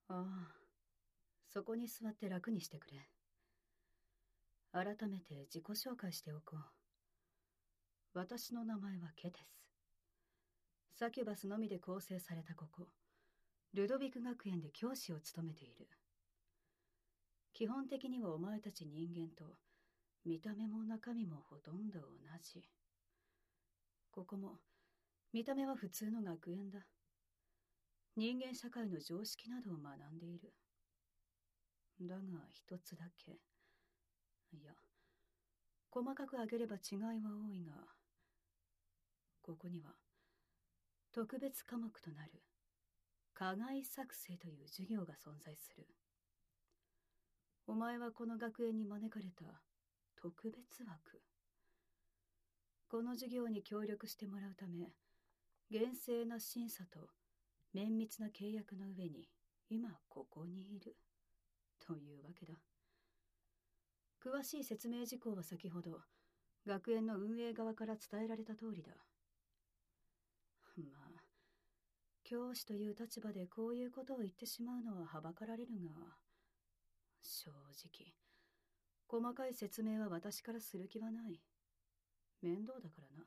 ああ、そこに座って楽にしてくれ。改めて自己紹介しておこう。私の名前はケです。サキュバスのみで構成されたここ、ルドビク学園で教師を務めている。基本的にはお前たち人間と見た目も中身もほとんど同じ。ここも見た目は普通の学園だ。人間社会の常識などを学んでいる。だが一つだけ、いや、細かく挙げれば違いは多いが、ここには特別科目となる課外作成という授業が存在する。お前はこの学園に招かれた特別枠。この授業に協力してもらうため、厳正な審査と綿密な契約の上に今ここにいるというわけだ。詳しい説明事項は先ほど学園の運営側から伝えられた通りだ。まあ、教師という立場でこういうことを言ってしまうのははばかられるが、正直細かい説明は私からする気はない。面倒だからな。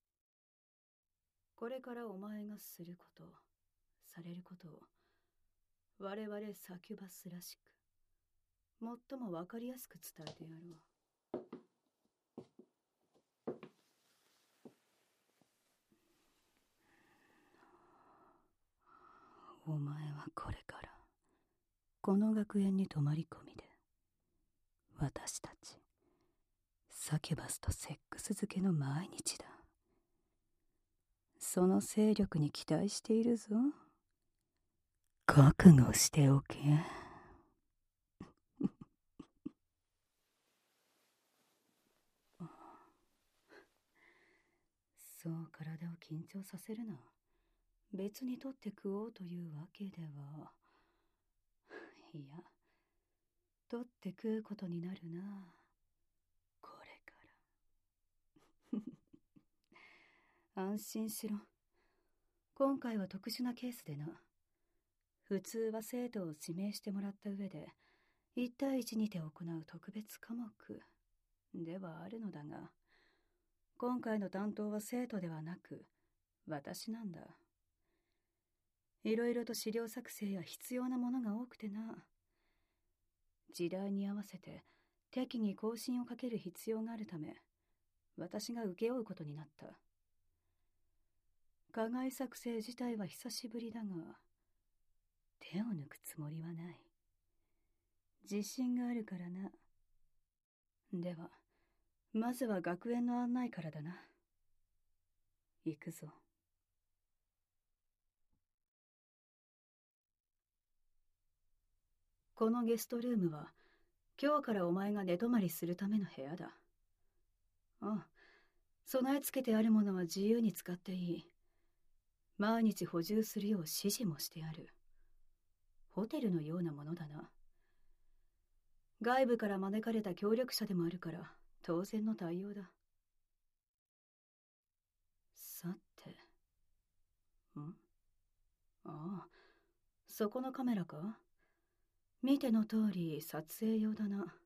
これからお前がすること、されることを我々サキュバスらしく最もわかりやすく伝えてやろう。お前はこれからこの学園に泊まり込みで私たちサキュバスとセックス漬けの毎日だ。その勢力に期待しているぞ。覚悟しておけ。そう体を緊張させるな。別に取って食おうというわけでは。いや、取って食うことになるな。これから安心しろ。今回は特殊なケースでな。普通は生徒を指名してもらった上で1対1にて行う特別科目ではあるのだが、今回の担当は生徒ではなく私なんだ。いろいろと資料作成や必要なものが多くてな。時代に合わせて適宜更新をかける必要があるため、私が請け負うことになった。課外作成自体は久しぶりだが、手を抜くつもりはない。自信があるからな。では、まずは学園の案内からだな。行くぞ。このゲストルームは、今日からお前が寝泊まりするための部屋だ。ああ、備え付けてあるものは自由に使っていい。毎日補充するよう指示もしてある。ホテルのようなものだな。外部から招かれた協力者でもあるから、当然の対応だ。さて。ああ、そこのカメラか？見ての通り撮影用だな。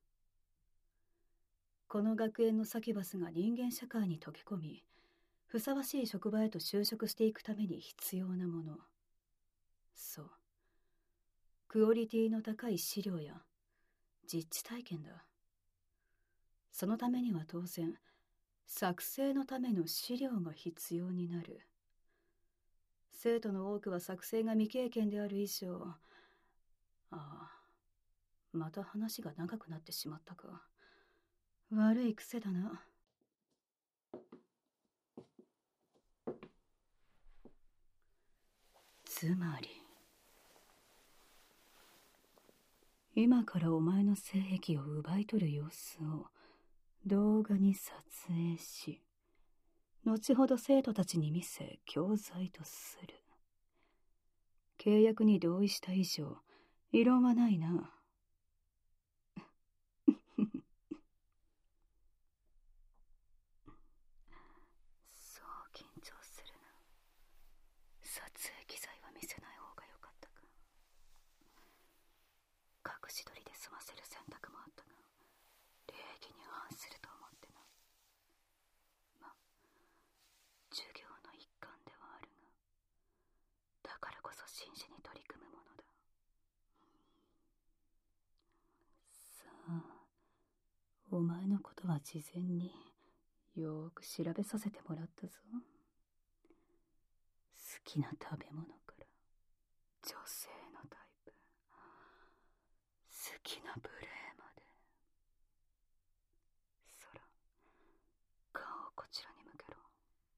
この学園のサキュバスが人間社会に溶け込み、ふさわしい職場へと就職していくために必要なもの。そう。クオリティの高い資料や実地体験だ。そのためには当然、作成のための資料が必要になる。生徒の多くは作成が未経験である以上、また話が長くなってしまったか。悪い癖だな。つまり、今からお前の性癖を奪い取る様子を動画に撮影し、後ほど生徒たちに見せ教材とする。契約に同意した以上、異論はないな。そう緊張するな。撮影機材は見せない方がよかったか。 選択もあったが、礼儀に反すると思ってな。ま、授業の一環ではあるが、だからこそ真摯に取り組むものだ。さあ、お前のことは事前によーく調べさせてもらったぞ。好きな食べ物から女性のタイプ、好きな無礼まで。そら、顔をこちらに向けろ。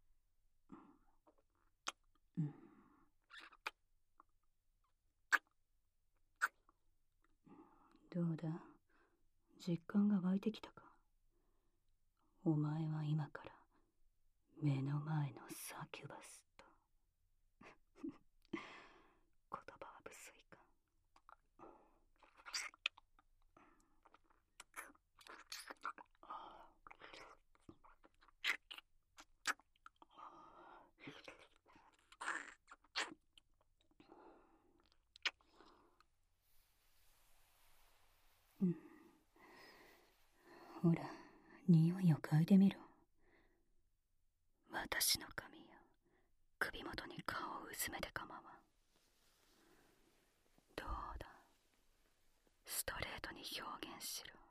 どうだ、実感が湧いてきたか。お前は今から目の前のサキュバスと。言葉は無粋か。ほら、匂いを嗅いでみろ。私の髪や首元に顔をうずめて構わん。どうだ、ストレートに表現しろ。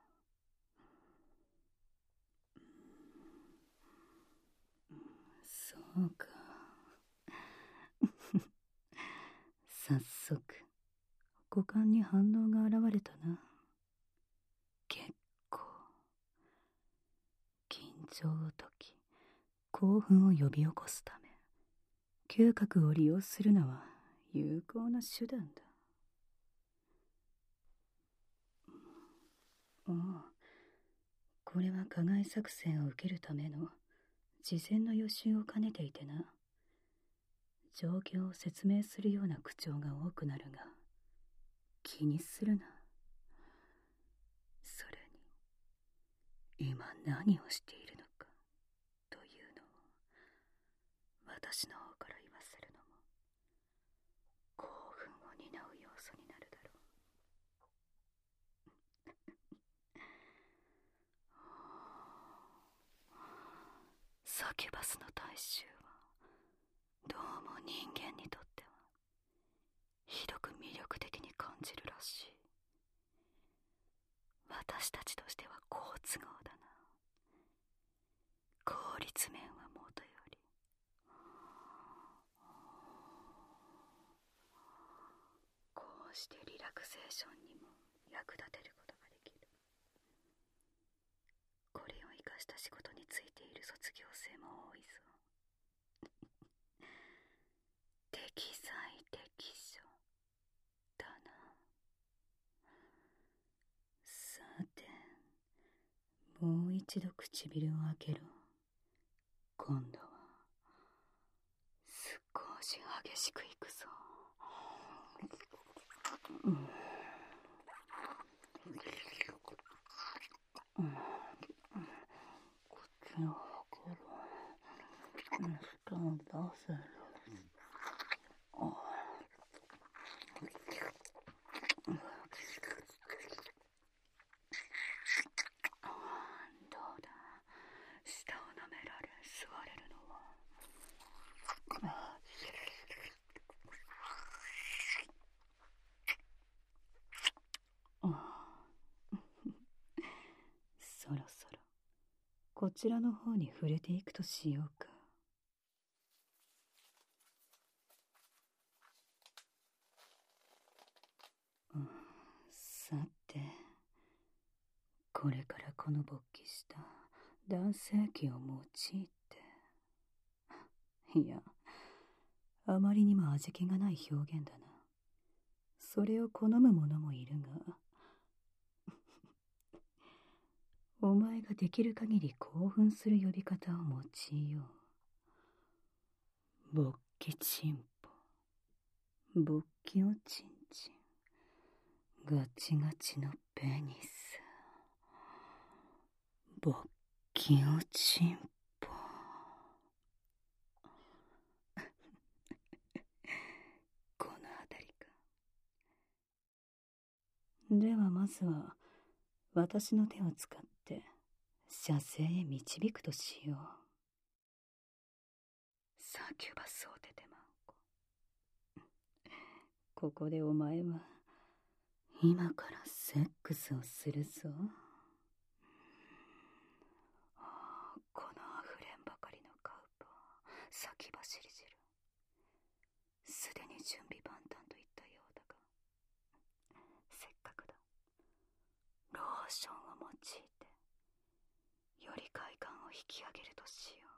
そうか。早速股間に反応が現れたな。結構。緊張を解き、興奮を呼び起こすため、嗅覚を利用するのは有効な手段だ。おう、これは加害作戦を受けるための事前の予習を兼ねていてな。状況を説明するような口調が多くなるが、気にするな。それに、今何をしているのかというのを私の方から言わせるのも興奮を担う要素になるだろう。サキュバスの大衆はどうも人間にとってはひどく魅力的に感じるらしい。私たちとしては好都合だな。効率面はもとより、こうしてリラクゼーションにも役立てることができる。これを生かした仕事についている卒業生も多いぞ。適材適所だな。さて、もう一度唇を開けろ。今度は少し激しくいくぞ。口を開けろ。舌を出せろ。どうだ、舌を舐められ、吸われるのは。そろそろこちらの方に触れていくとしようか。さて、これからこの勃起した男性器を用いて、いや、あまりにも味気がない表現だな。それを好む者もいるが、お前ができる限り興奮する呼び方を用いよう。勃起チンポ、勃起おちんちん、ガチガチのペニス、勃起おちんぽ。このあたりか。ではまずは私の手を使って射精へ導くとしよう。サキュバスを出てまんこ。ここでお前は今からセックスをするぞ。このあふれんばかりのカウパー、先走り汁。すでに準備万端といったようだが、せっかくだ。ローションを用いてより快感を引き上げるとしよ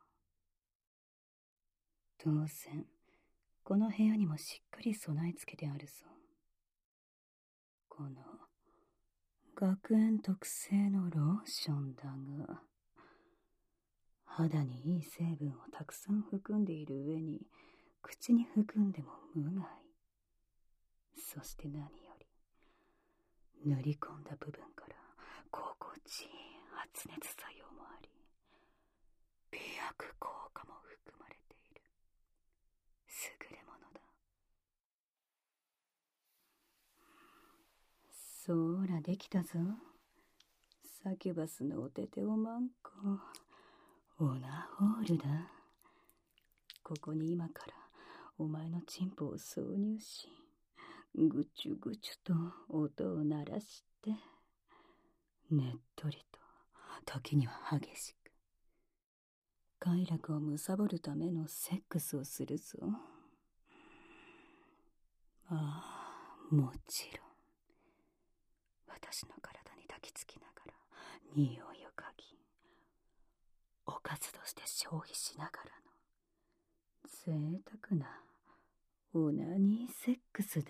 う。当然この部屋にもしっかり備え付けてあるぞ。この学園特製のローションだが、肌にいい成分をたくさん含んでいる上に口に含んでも無害。そして何より塗り込んだ部分から心地いい発熱作用もあり、美薬効果も含まれている優れものだ。そらできたぞ。サキュバスのおてておまんこ、オナホールだ。ここに今からお前のチンポを挿入し、ぐちゅぐちゅと音を鳴らして、ねっとりと時には激しく快楽を貪るためのセックスをするぞ。ああ、もちろん私の体に抱きつきながら匂いを嗅ぎ、おかずとして消費しながらの贅沢なオナニーセックスだ。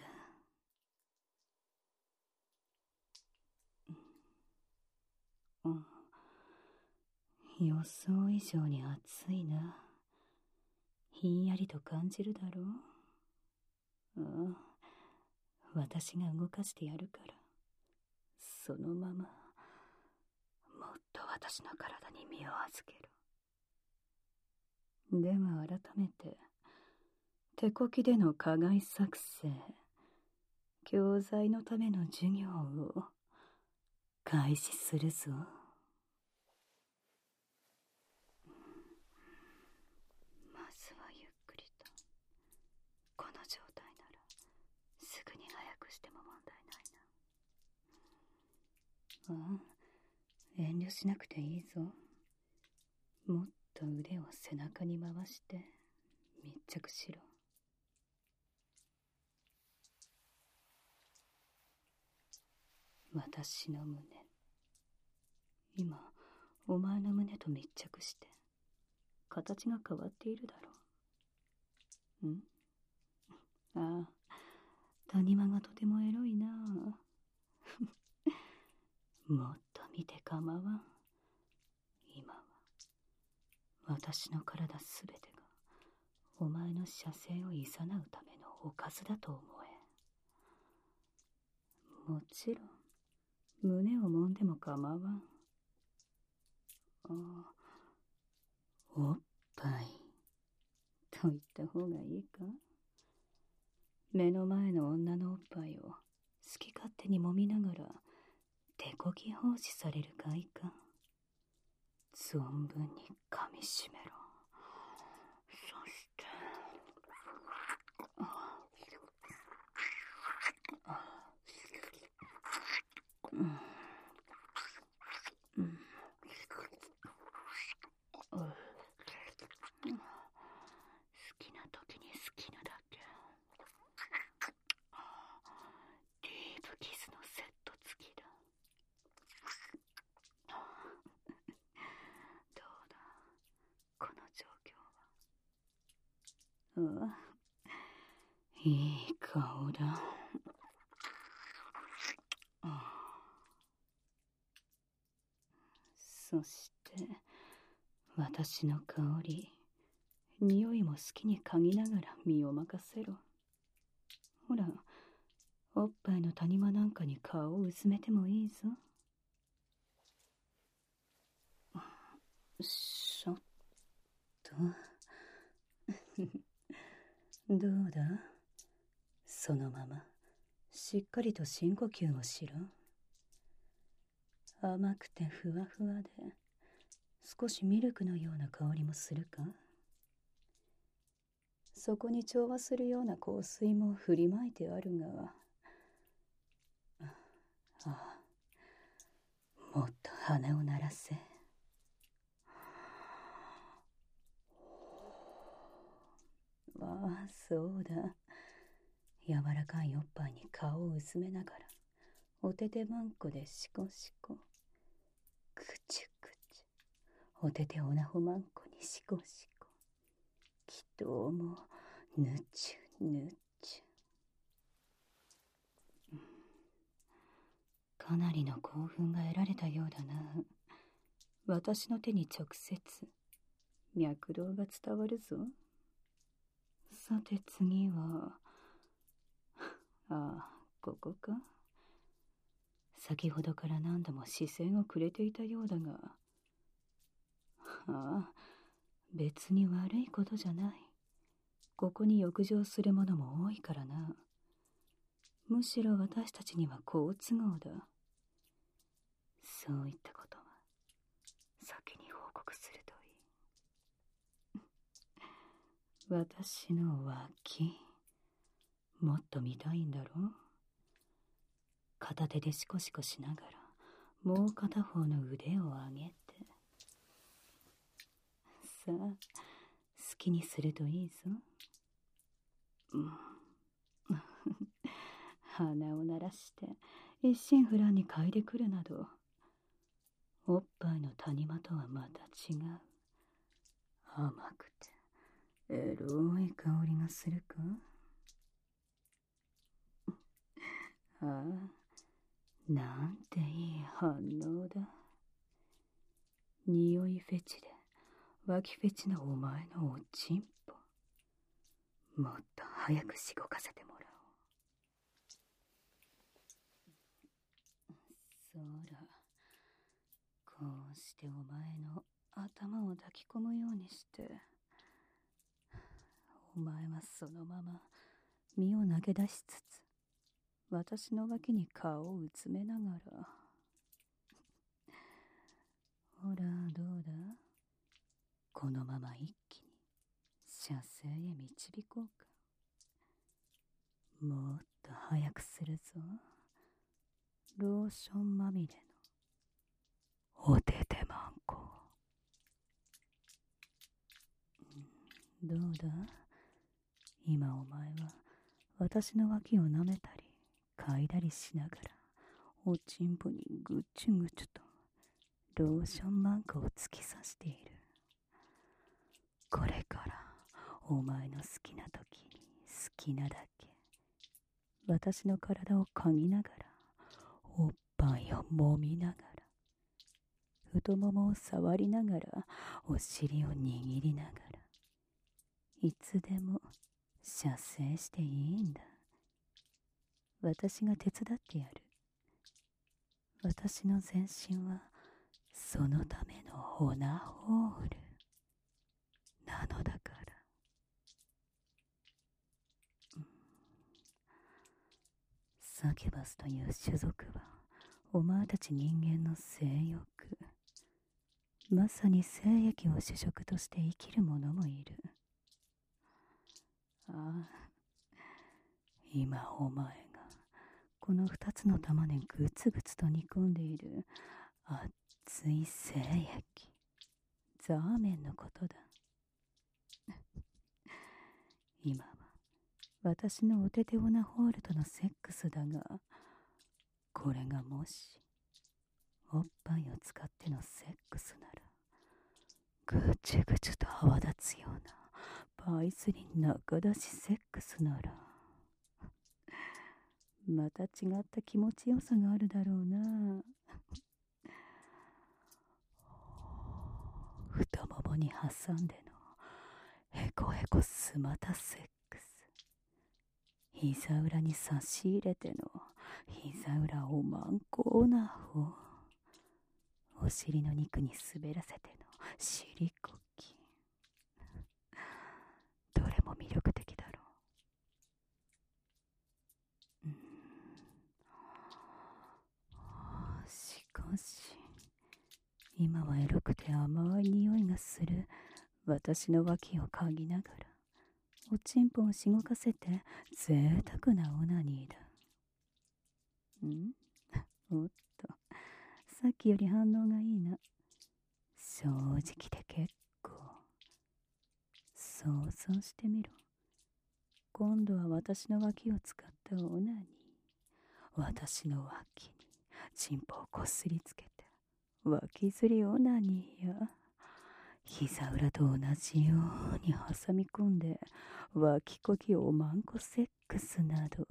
予想以上に暑いな。ひんやりと感じるだろう。私が動かしてやるから、そのままもっと私の体に身を預けろ。では改めて手こきでの課外作成、教材のための授業を開始するぞ。まずはゆっくりと。この状態ならすぐに早くしても問題ないな。遠慮しなくていいぞ。もっと腕を背中に回して密着しろ。私の胸、今お前の胸と密着して形が変わっているだろう。ああ、谷間がとてもエロいな。もっと見て構わん。今は私の体すべてがお前の射精をいざなうためのおかずだと思え。もちろん胸を揉んでも構わん。おっぱいと言った方がいいか。目の前の女のおっぱいを好き勝手に揉みながら手こき奉仕されるかいか。存分に噛みしめろ。そして好きな時に好きなだけ。ディープキスのセット付きだ。どうだ、この状況は。いい顔だ。そして私の香り、匂いも好きに嗅ぎながら身を任せろ。ほら、おっぱいの谷間なんかに顔をうずめてもいいぞ。しょっとどうだ、そのまましっかりと深呼吸をしろ。 甘くてふわふわで、少しミルクのような香りもするか。そこに調和するような香水も振りまいてあるが、ああ、もっと鼻を鳴らせ。ああ、そうだ。柔らかいおっぱいに顔を薄めながら、おててまんこでシコシコ。くちゅくちゅ。おてておなほまんこにシコシコ。きともぬちゅぬちゅ。かなりの興奮が得られたようだな。私の手に直接脈動が伝わるぞ。さて次は、ああ、ここか。先ほどから何度も視線をくれていたようだが、ああ、別に悪いことじゃない。ここに浴場する者も多いからな。むしろ私たちには好都合だ。そういったことは先に報告するといい。私の脇、もっと見たいんだろう。片手でシコシコしながら、もう片方の腕を上げて。さあ、好きにするといいぞ。鼻を鳴らして一心不乱に嗅いでくるなど、おっぱいの谷間とはまた違う。甘くてエロい香りがするか。ああ、なんていい反応だ。匂いフェチで脇フェチのお前のおちんぽ、もっと早くしごかせてもらおう。そうだ、こうしてお前の頭を抱き込むようにして、お前はそのまま身を投げ出しつつ、私の脇に顔をうつめながら、ほらどうだ、このまま一気に射精へ導こうか。もっと早くするぞ。ローションまみれのおててまんこ。どうだ、今お前は私の脇を舐めたり嗅いだりしながら、おちんぽにぐちゅぐちゅとローションマンコを突き刺している。これからお前の好きな時に好きなだけ、私の体を嗅ぎながら、おっぱいを揉みながら、太ももを触りながら、お尻を握りながら、いつでも射精していいんだ。私が手伝ってやる。私の全身はそのためのオナホールなのだから。サキュバスという種族は、お前たち人間の性欲、まさに精液を主食として生きる者もいる。ああ、今お前がこの二つの玉でぐつぐつと煮込んでいる熱い精液、ザーメンのことだ。今は私のおててオナホールとのセックスだが、これがもしおっぱいを使ってのセックスなら、ぐちゅぐちゅと泡立つようなパイスリン中出しセックスなら、また違った気持ちよさがあるだろうな。太ももに挟んでのへこへこすまたセックス、膝裏に差し入れての膝裏おまんこオナホ、お尻の肉に滑らせての尻こき、どれも魅力的だろう。しかし今はエロくて甘い匂いがする私の脇を嗅ぎながらおちんぽをしごかせて贅沢なオナニーだ。おっと、さっきより反応がいいな。正直で結構。想像してみろ。今度は私の脇を使ったオナニー。私の脇にチンポをこすりつけて脇ずりオナニーや膝裏と同じように挟み込んで脇こぎおまんこセックスなど。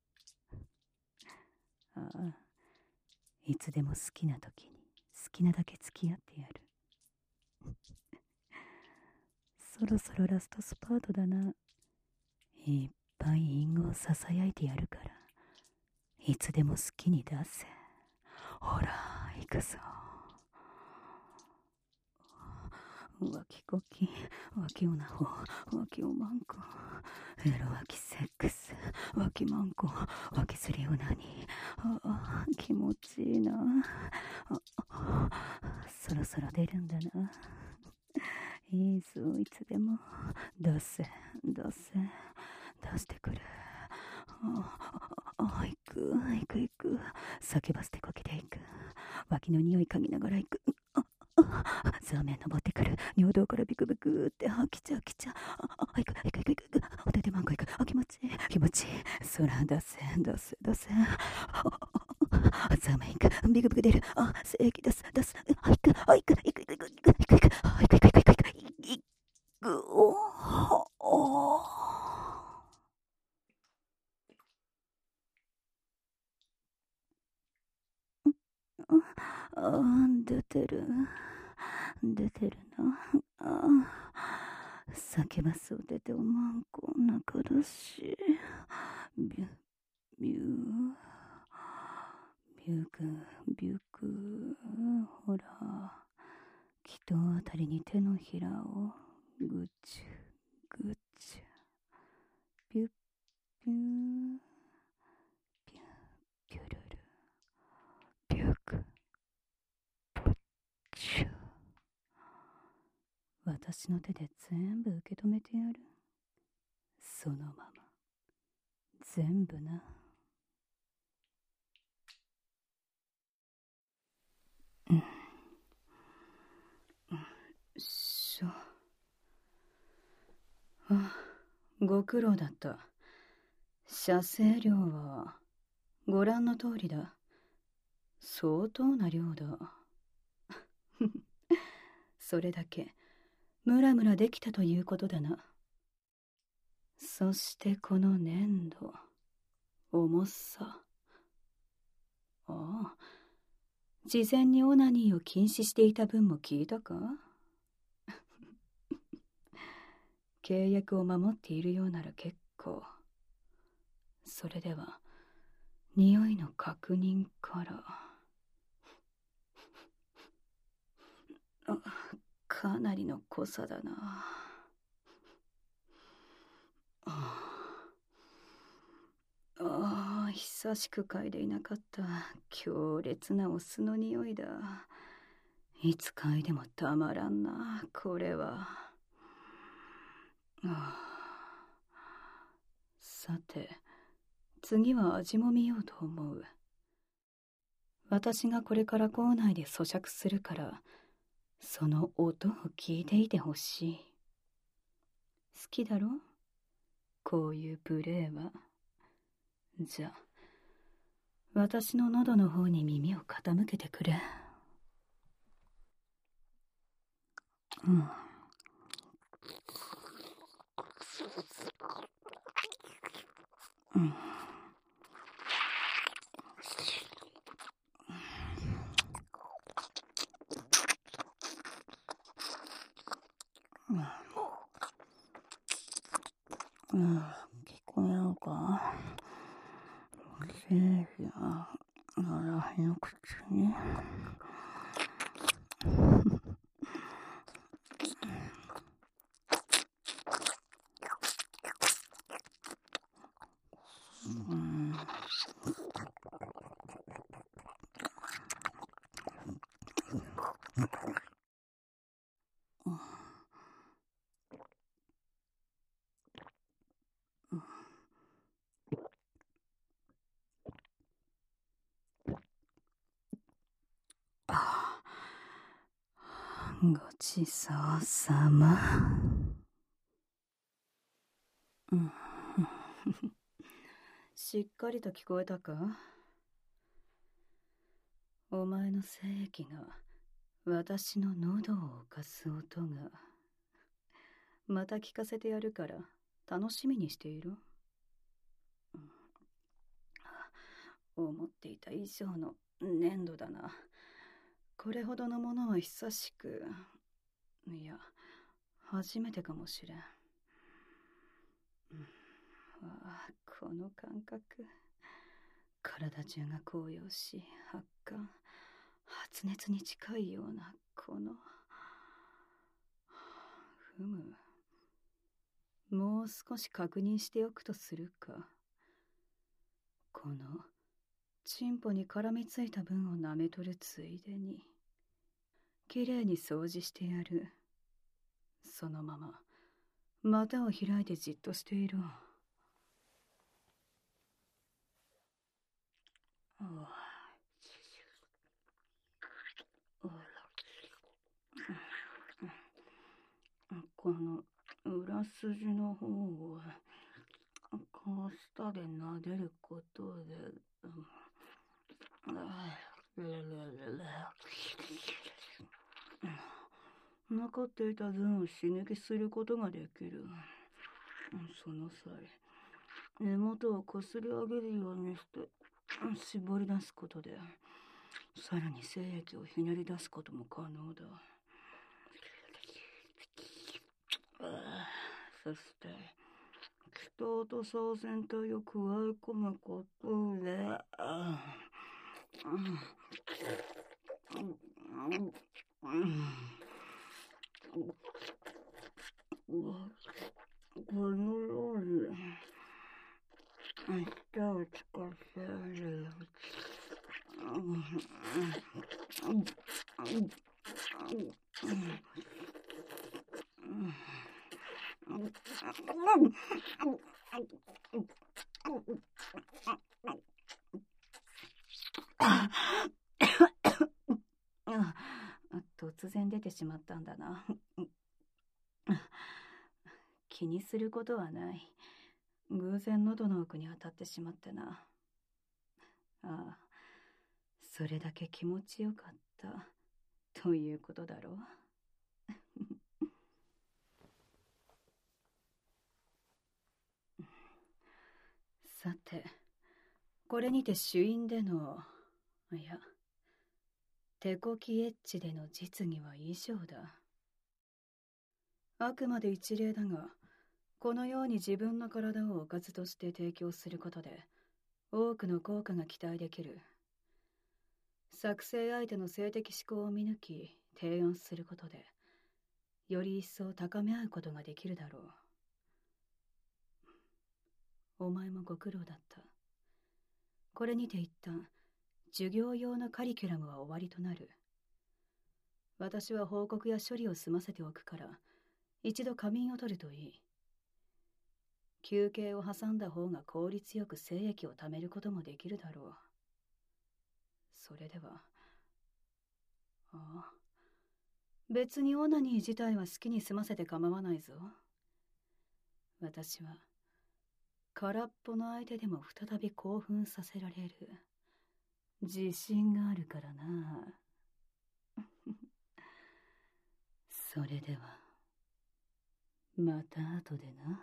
ああ、いつでも好きな時に好きなだけ付き合ってやる。そろそろラストスパートだな。いっぱい隠語をささやいてやるからいつでも好きに出せ。ほら行くぞ。脇こき、脇おなほ、脇おまんこ、エロ脇セックス、脇まんこ、脇すりオナニー。ああ、気持ちいいな。そろそろ出るんだな。いいぞ、いつでも。出せ、出せ、出してくれ。行く、行く、行く。叫ばせてこけていく。脇の匂い嗅ぎながら行く。座面登ってくる。尿道からビクビクって、来ちゃう、来ちゃう。行く、行く、行く、行く。お手手マンコ行く。気持ちいい、気持ちいい。空出せ、出せ、出せ。座面行く。ビクビク出る。精液出す、出す。行く、行く、行く、行く、行く、行く、行く、行く、行く、行く、行く、行く、出てる。出てるな。叫ばすお手手おまんこお腹だし。ビュ、ビュー。ビュグ、ビュグ。ほら。気筒あたりに手のひらをぐちゅ、ぐちゅ。ビュッ、ビュー。ビュ、ビュルル。ビュグ、ブッチュ。私の手で全部受け止めてやる。そのまま全部な。しょ。ご苦労だった。射精量はご覧の通りだ。相当な量だ。それだけムラムラできたということだな。そしてこの粘度、重さ。事前にオナニーを禁止していた分も聞いたか？契約を守っているようなら結構。それでは匂いの確認から。かなりの濃さだな。久しく嗅いでいなかった強烈なお酢の匂いだ。いつ嗅いでもたまらんな、これは。さて、次は味も見ようと思う。私がこれから校内で咀嚼するから、その音を聞いていてほしい。好きだろ？こういう無礼は。じゃあ、私の喉の方に耳を傾けてくれ。聞こえるか？精子が私の口に。 ごちそうさま。しっかりと聞こえたか？お前の精液が私の喉を浮かす音が。また聞かせてやるから楽しみにしていろ。思っていた以上の粘土だな。これほどのものは久しく、いや、初めてかもしれん。この感覚。体中が高揚し、発汗、発熱に近いような、この。ふむ。もう少し確認しておくとするか。この、チンポに絡みついた分を舐め取るついでに、きれいに掃除してやる。そのまま、股を開いてじっとしていろ。この裏筋の方をこう舌で撫でることで、残っていた分を刺激することができる。その際、根元をこすり上げるようにして絞り出すことで、さらに精液をひねり出すことも可能だ。そして、気筒と総全体を加え込むことで、このように舌をつかせる。突然出てしまったんだな。気にすることはない。偶然喉の奥に当たってしまってな。ああ、それだけ気持ちよかったということだろう。さて、これにて主因での、いや、手こきエッジでの実技は以上だ。あくまで一例だが、このように自分の体をおかずとして提供することで、多くの効果が期待できる。作成相手の性的思考を見抜き、提案することで、より一層高め合うことができるだろう。お前もご苦労だった。これにて一旦、授業用のカリキュラムは終わりとなる。私は報告や処理を済ませておくから、一度仮眠を取るといい。休憩を挟んだ方が効率よく精液を貯めることもできるだろう。それでは。ああ。別にオナニー自体は好きに済ませて構わないぞ。私は、空っぽの相手でも再び興奮させられる。自信があるからな。それでは、また後でな。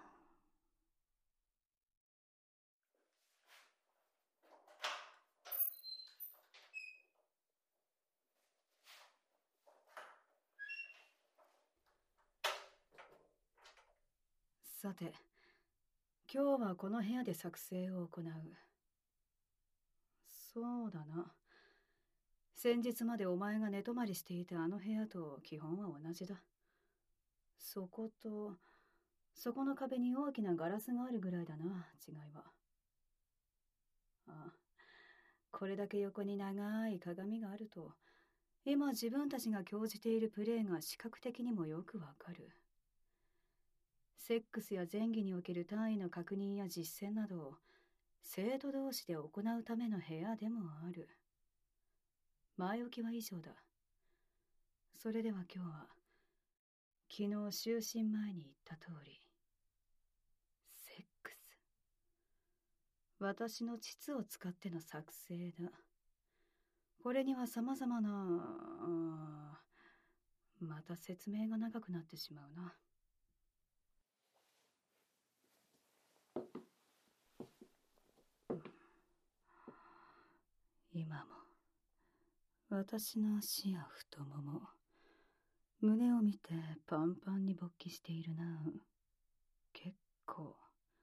さて、今日はこの部屋で作成を行う。そうだな。先日までお前が寝泊まりしていたあの部屋と基本は同じだ。そこと、そこの壁に大きなガラスがあるぐらいだな、違いは。ああ、これだけ横に長い鏡があると、今自分たちが興じているプレーが視覚的にもよくわかる。セックスや前戯における単位の確認や実践などを生徒同士で行うための部屋でもある。前置きは以上だ。 それでは今日は、昨日就寝前に言った通り、セックス。私の膣を使っての作成だ。これには様々な、また説明が長くなってしまうな。今も私の足や太もも、胸を見てパンパンに勃起しているな。結構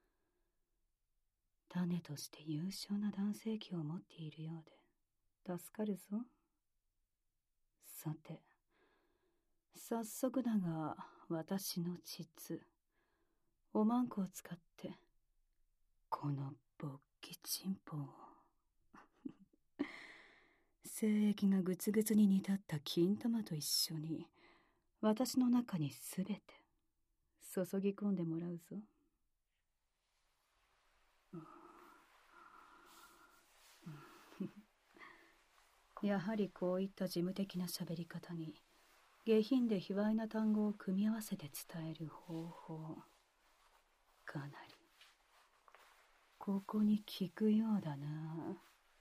種として優秀な男性器を持っているようで助かるぞ。さて、早速だが私の膣、おまんこを使ってこの勃起チンポを精液がグツグツに煮立った金玉と一緒に私の中にすべて注ぎ込んでもらうぞ。やはりこういった事務的な喋り方に下品で卑猥な単語を組み合わせて伝える方法、かなりここに効くようだな。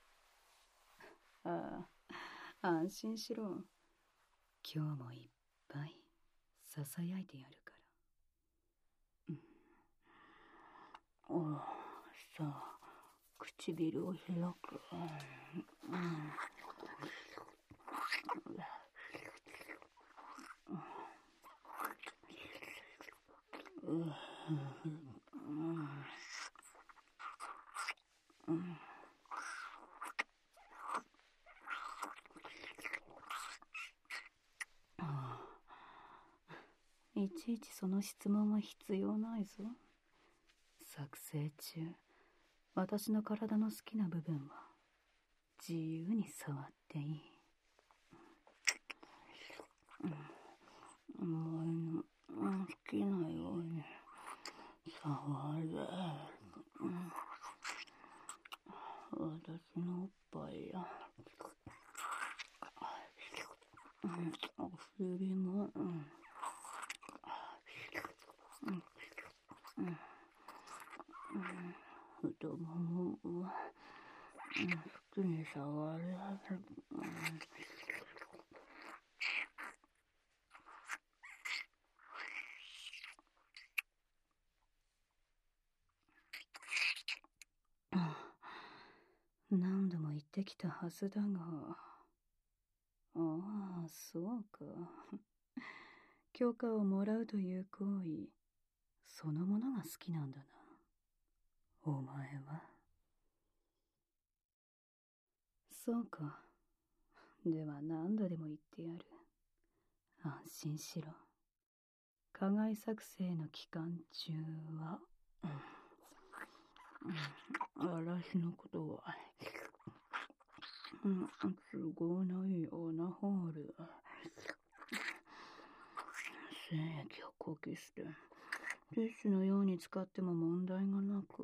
ああ、安心しろ。今日もいっぱいささやいてやるから。さあ、唇を開く。いちいちその質問は必要ないぞ。作成中、私の体の好きな部分は自由に触っていい。お前の好きなように触れ。私のおっぱいやお尻も太ももも好きに触れ。何度も言ってきたはずだが。ああ、そうか。許可をもらうという行為そのものが好きなんだな。お前は。そうか。では何度でも言ってやる。安心しろ。加害作成の期間中は、嵐のことは、都合のいいオナホール。精液をこき捨て、ティッシュのように使っても問題がなく、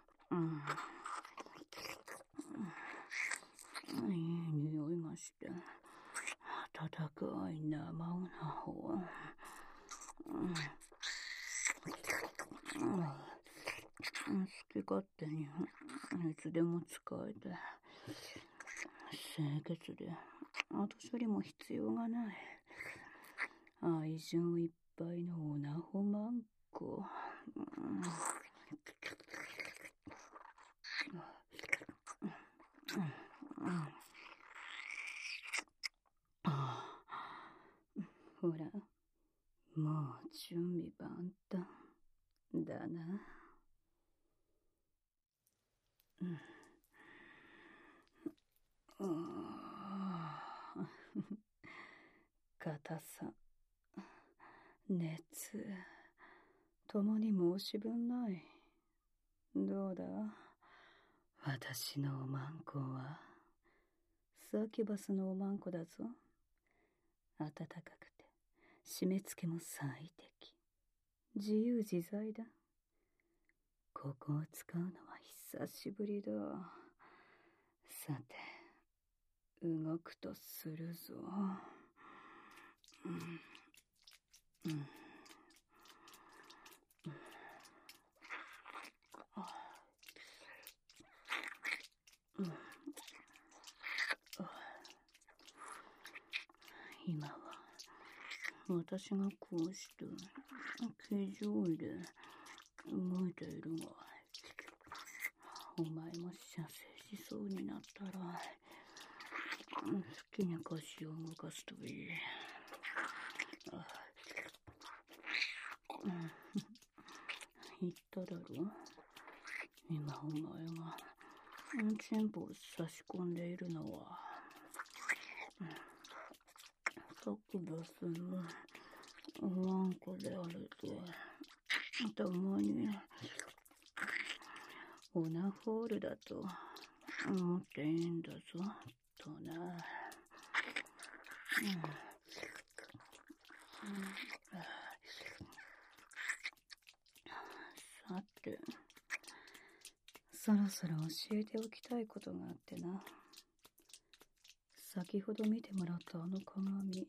いい匂いがして、温かい生オナホを。好き勝手にいつでも使えて、清潔で後処理も必要がない。愛情いっぱいのオナホマンコ。ほら、もう準備万端だな。硬さ、熱、ともに申し分ない。どうだ、私のおまんこはサキュバスのおまんこだぞ。暖かくて締め付けも最適、自由自在だ。ここを使うのは久しぶりだ。さて、動くとするぞ。 今は私がこうして形状で動いているが、お前も射精しそうになったら好きな腰を動かすといい。言っただろ。今お前がチンポを差し込んでいるのはサクバスのワンコであると。たまにオナホールだと思っていいんだぞとな。さて、そろそろ教えておきたいことがあってな。先ほど見てもらったあの鏡、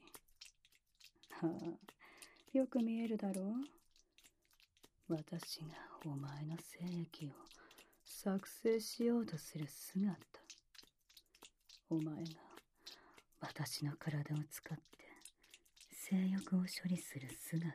よく見えるだろう。私がお前の精液を作成しようとする姿。お前が私の体を使って性欲を処理する姿。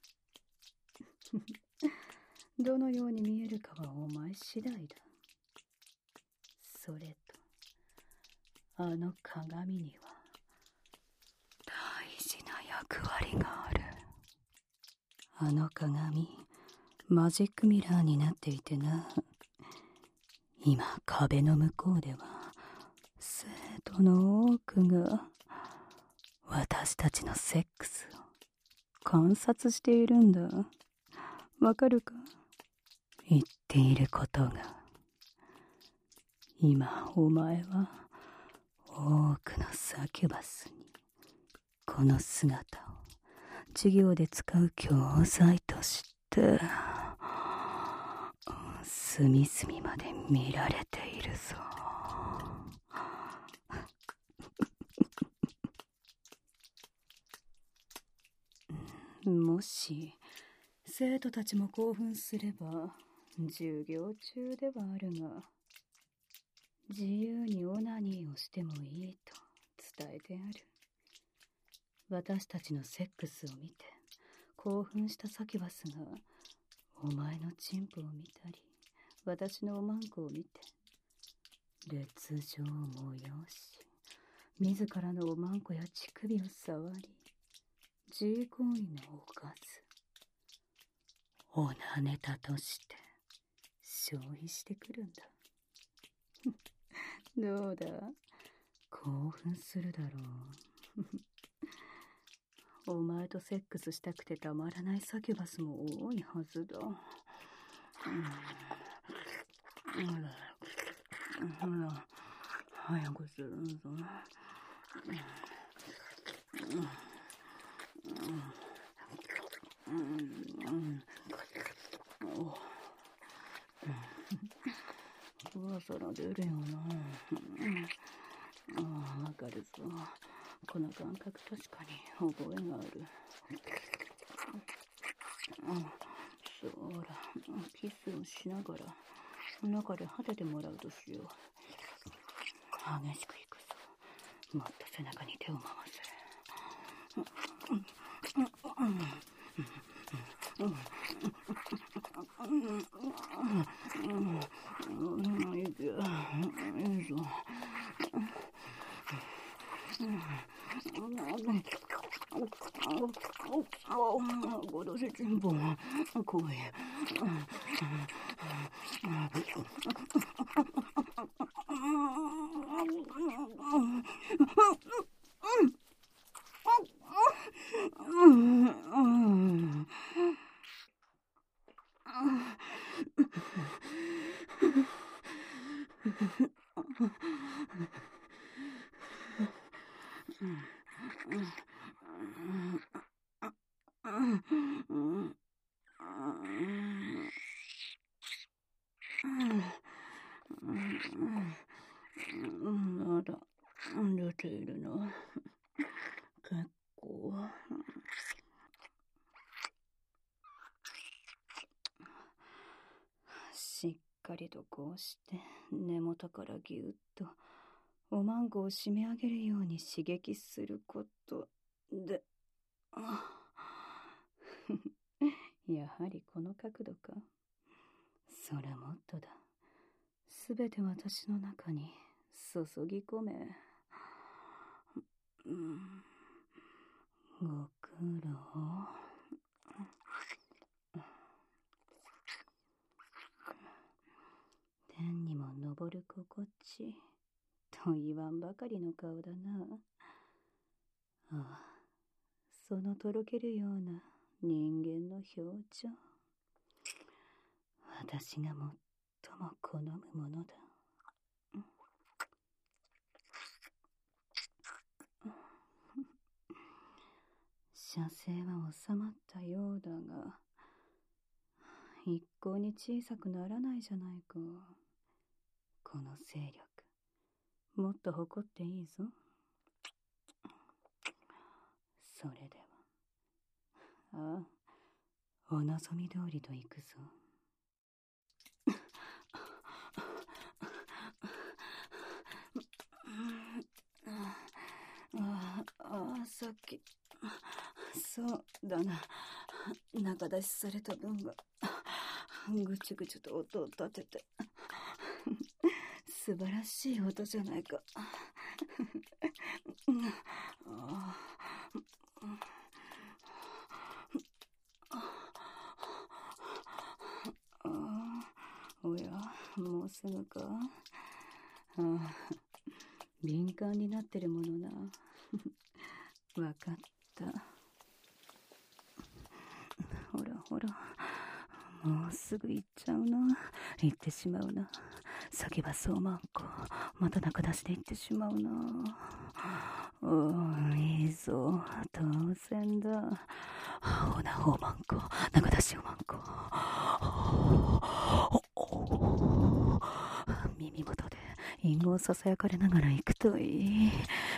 どのように見えるかはお前次第だ。それとあの鏡には大事な役割がある。あの鏡、マジックミラーになっていてな。今壁の向こうでは生徒の多くが私たちのセックスを観察しているんだ。わかるか？言っていることが。今お前は多くのサキュバスにこの姿を授業で使う教材として隅々まで見られているぞ。もし生徒たちも興奮すれば授業中ではあるが自由にオナニーをしてもいいと伝えてある。私たちのセックスを見て興奮したサキュバスがお前のチンポを見たり私のおまんこを見て烈情を催し自らのおまんこや乳首を触り自行為のおかずオナネタとして消費してくるんだ。どうだ、興奮するだろう。お前とセックスしたくてたまらないサキュバスも多いはずだ。ほら、早くするぞ。そろそろ出るよな。わかるぞ。この感覚確かに覚えがある。そうだ、キスをしながら中で果ててもらうとしよう。激しくいくぞ。もっと背中に手を回せ。いけ、いいぞ。今年チンポが来い。 しっかりとこうして根元からぎゅっとおまんこを締め上げるように刺激することで、やはりこの角度か。それもっとだ。すべて私の中に注ぎ込め。ご苦労。天にも昇る心地と言わんばかりの顔だな。ああ、そのとろけるような人間の表情、私が最も好むものだ。射精は収まったようだが、一向に小さくならないじゃないか。この勢力、もっと誇っていいぞ。それでは、ああ、お望み通りと行くぞ。さっき、そうだな、中出しされた分がぐちゅぐちゅと音を立てて素晴らしい音じゃないか。おや、もうすぐか。敏感になってるものな。わかった。ほらほら、もうすぐ行っちゃうな。行ってしまうな。先はそうまんこ、また中出しで行ってしまうな。いいぞ、当然だ。ほなほうまんこ、中出しおまんこ。耳元で隠語をささやかれながら行くといい。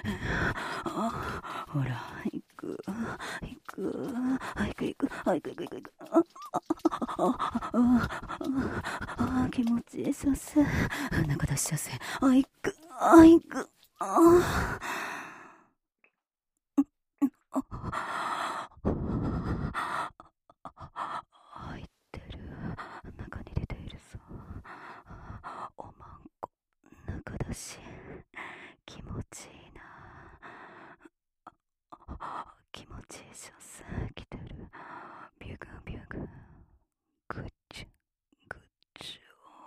ほら、行く。気持ちいいさせ。中出しさせ。行く。入ってる。中に出ているぞ。おまんこ、中出し。気持ちいいな。気持ちいいさせ。来てる。ビュグビュグ。グッチュグッチ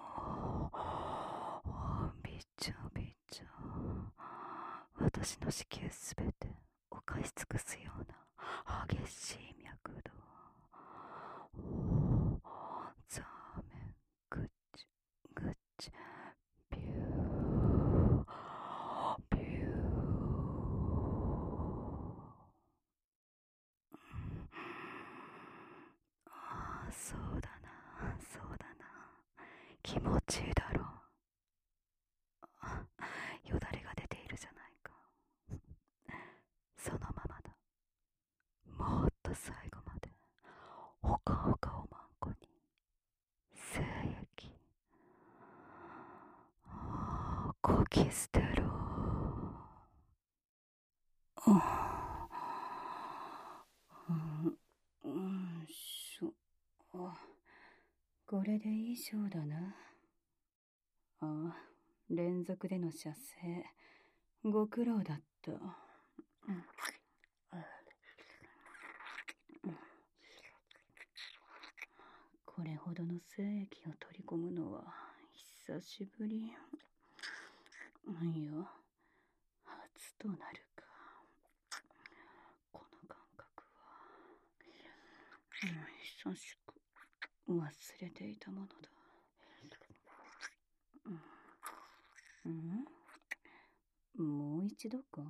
ュ。びちょびちょ。私の子宮すべてを返し尽くすような激しい脈動。ザーメン、グッチグッチ、ビュービュー。そうだな、そうだな。気持ちいいだろう。よだれが出ているじゃないか。そのままだ。もっと最後までほかほかおまんこに精液こき捨てろ。これで以上だな。連続での射精、ご苦労だった。これほどの精液を取り込むのは久しぶり。いや、初となるか。この感覚は、久しく忘れていたものだ。もう一度か。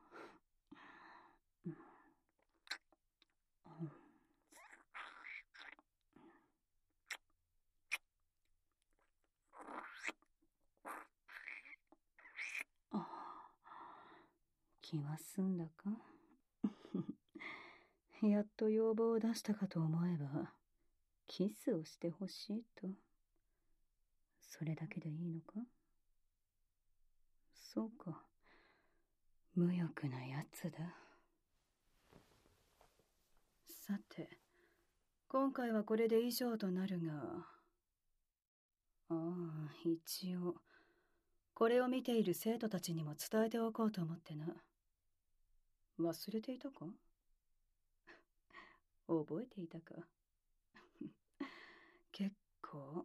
気は済んだか。やっと要望を出したかと思えば、キスをしてほしいと。 それだけでいいのか？そうか。無欲なやつだ。さて、今回はこれで以上となるが、一応これを見ている生徒たちにも伝えておこうと思ってな。忘れていたか？覚えていたか？結構。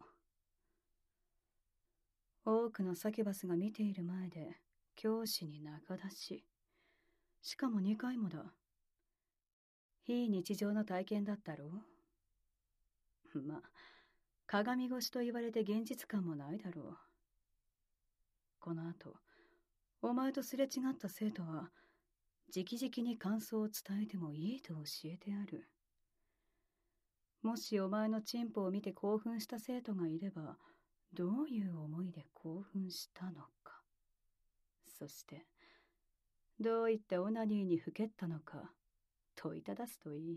多くのサキュバスが見ている前で教師に仲出し。しかも2回もだ。非日常の体験だったろう。ま、鏡越しと言われて現実感もないだろう。この後、お前とすれ違った生徒は、直々に感想を伝えてもいいと教えてある。もしお前のチンポを見て興奮した生徒がいれば、どういう思いで興奮したのか。そして、どういったオナニーにふけったのか、問いただすといい。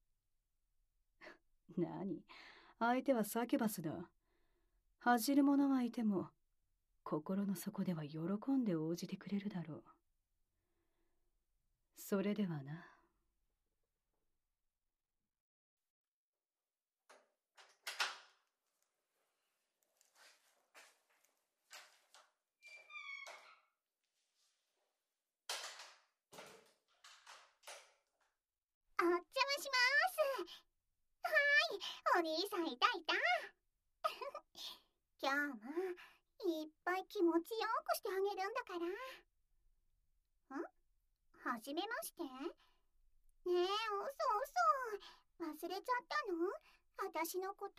何？相手はサキュバスだ。恥じる者はいても、心の底では喜んで応じてくれるだろう。それではな。 お邪魔します。はーい、お兄さんいた。今日もいっぱい気持ちよくしてあげるんだから。はじめまして。ねえ、嘘。忘れちゃったの？私のこと。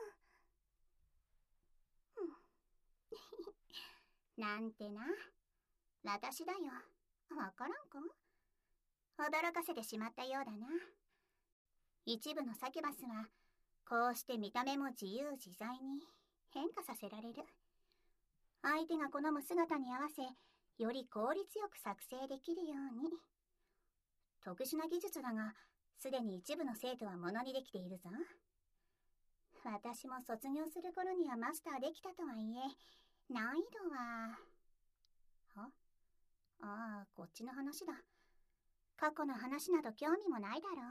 なんてな。私だよ。わからんか？驚かせてしまったようだな。一部のサキュバスはこうして見た目も自由自在に変化させられる。相手が好む姿に合わせ、より効率よく作成できるように。特殊な技術だが、すでに一部の生徒はものにできているぞ。私も卒業する頃にはマスターできたとはいえ、難易度は。こっちの話だ。過去の話など興味もないだろ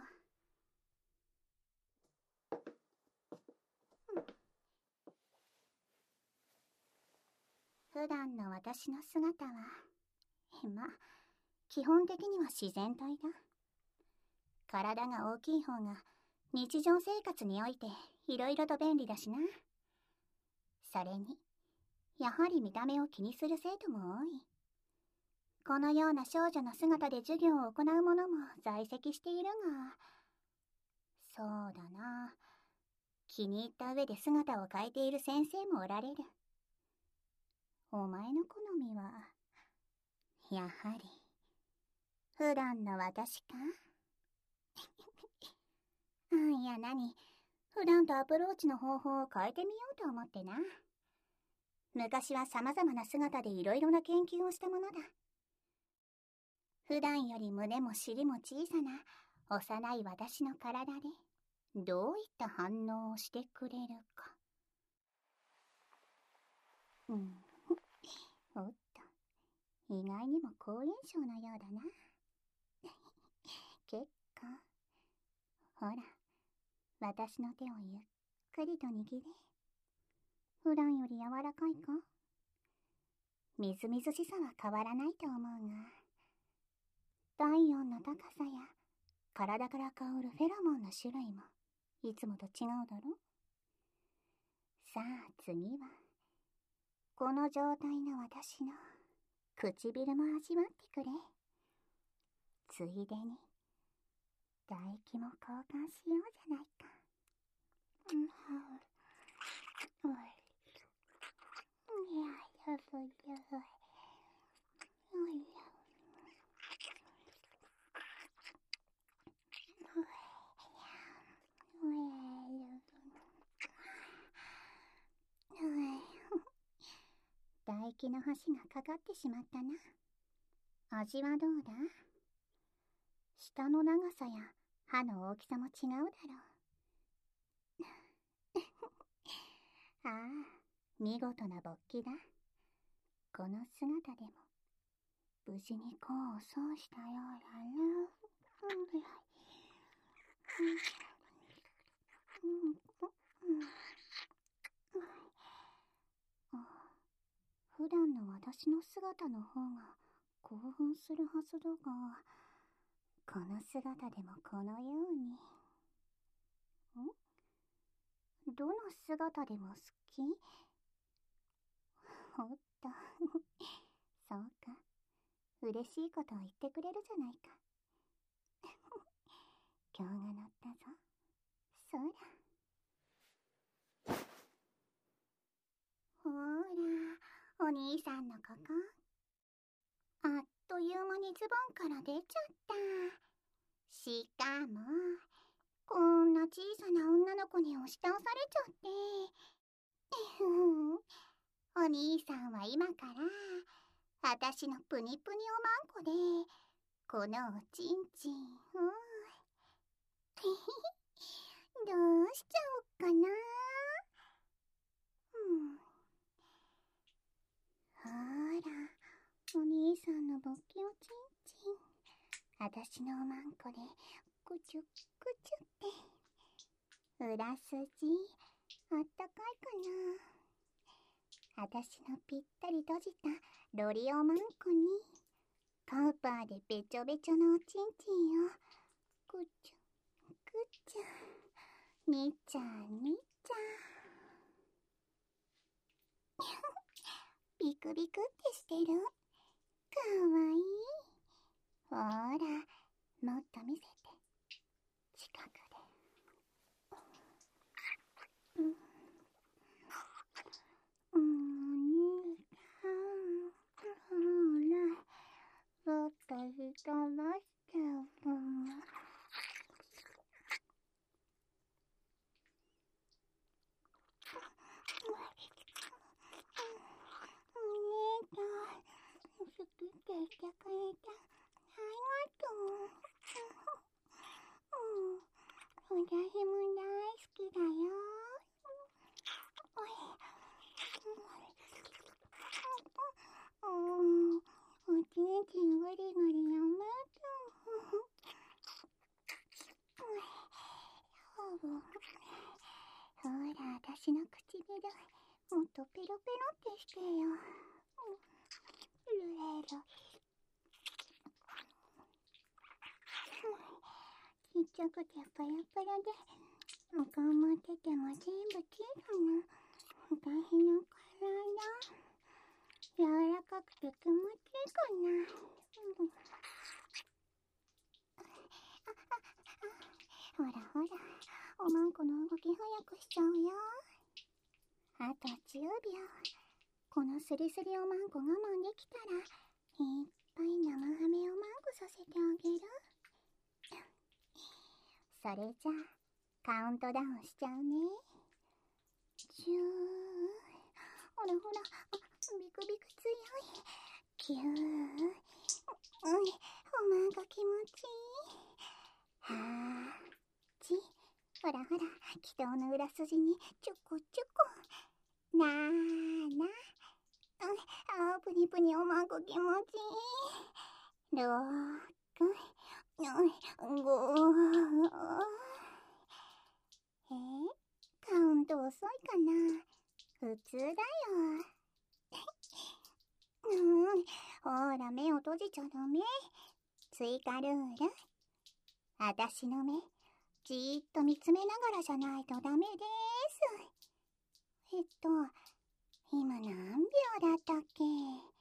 う。普段の私の姿は、基本的には自然体だ。体が大きい方が日常生活においていろいろと便利だしな。それに、やはり見た目を気にする生徒も多い。このような少女の姿で授業を行う者も在籍しているが、そうだな。気に入った上で姿を変えている先生もおられる。お前の好みは、やはり、普段の私か？いや何、普段とアプローチの方法を変えてみようと思ってな。昔は様々な姿でいろいろな研究をしたものだ。普段より胸も尻も小さな幼い私の体でどういった反応をしてくれるか。おっと、意外にも好印象のようだな。結構。ほら、私の手をゆっくりと握れ。普段より柔らかいか？みずみずしさは変わらないと思うが、体温の高さや体から香るフェロモンの種類もいつもと違うだろ？さあ次は、この状態の私の唇も味わってくれ。ついでに、唾液も交換しようじゃないか。唾液の端がかかってしまったな。味はどうだ？舌の長さや歯の大きさも違うだろう。 見事な勃起だ。この姿でも無事に功を奏したようだな。普段の私の姿の方が興奮するはずだが、この姿でもこのように。どの姿でも好き？おっとそうか、嬉しいことを言ってくれるじゃないか。今日が乗ったぞ。そらほら、お兄さんのここ、あっという間にズボンから出ちゃった。しかもこんな小さな女の子に押し倒されちゃって。お兄さんは今から私のプニプニおまんこでこのおちんちんをどうしちゃおっかな。ほら、お兄さんの勃起おちんちん、私のおまんこでくちゅくちゅって。裏筋あったかいかな。私のぴったり閉じたロリおまんこにカウパーでべちょべちょのおちんちんをくちゅくちゅ、にちゃにちゃビクビクってしてる。かわいい。ほら、もっと見せて。近くで。ほら、もっと人ましてよ。好きって言ってくれてありがとう。私も大好きだよ。おちんちんぐりぐりやめて。ほら、私の唇もっとペロペロってしてよ。ちっちゃくてパラパラで、お顔持ってても全部小さな私の体、柔らかくて気持ちいいかな。ほらほら、おまんこの動き早くしちゃうよ。あと10秒。このスリスリおまんこ我慢できたら、いっぱい生ハメおまんこさせてあげる。それじゃあ、カウントダウンしちゃうね。10。ほらほら、ビクビク強い。9。おまんこ気持ちいい。8。ほらほら、祈祷の裏筋にちょこちょこ。7。プニプニおまんこ気持ちいい。6。5。カウント遅いかな。普通だよ。ほら、目を閉じちゃダメ。追加ルール。私の目、じーっと見つめながらじゃないとダメです。今何秒だったっけ？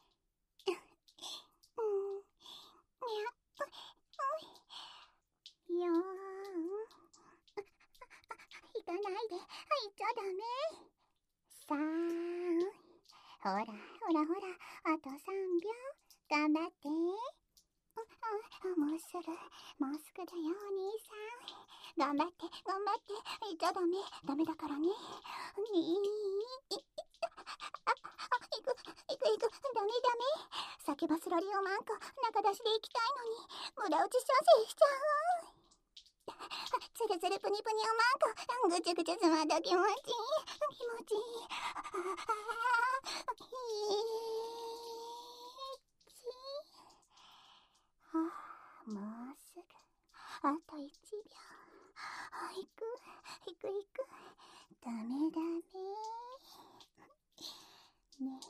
引かないで、行っちゃダメ。3。ほらほらほら、あと3秒。頑張って。もうすぐだよ、お兄さん。頑張って、頑張って。行っちゃダメ。ダメだからね。行く。ダメ。酒バスロリオマンコ、中出しで行きたいのに、無駄打ち射精しちゃう。ツルツルプニプニおまんこ、ぐちゅぐちゅつまった気持ちいい。 もうすぐあと1秒。行く。ダメ。ね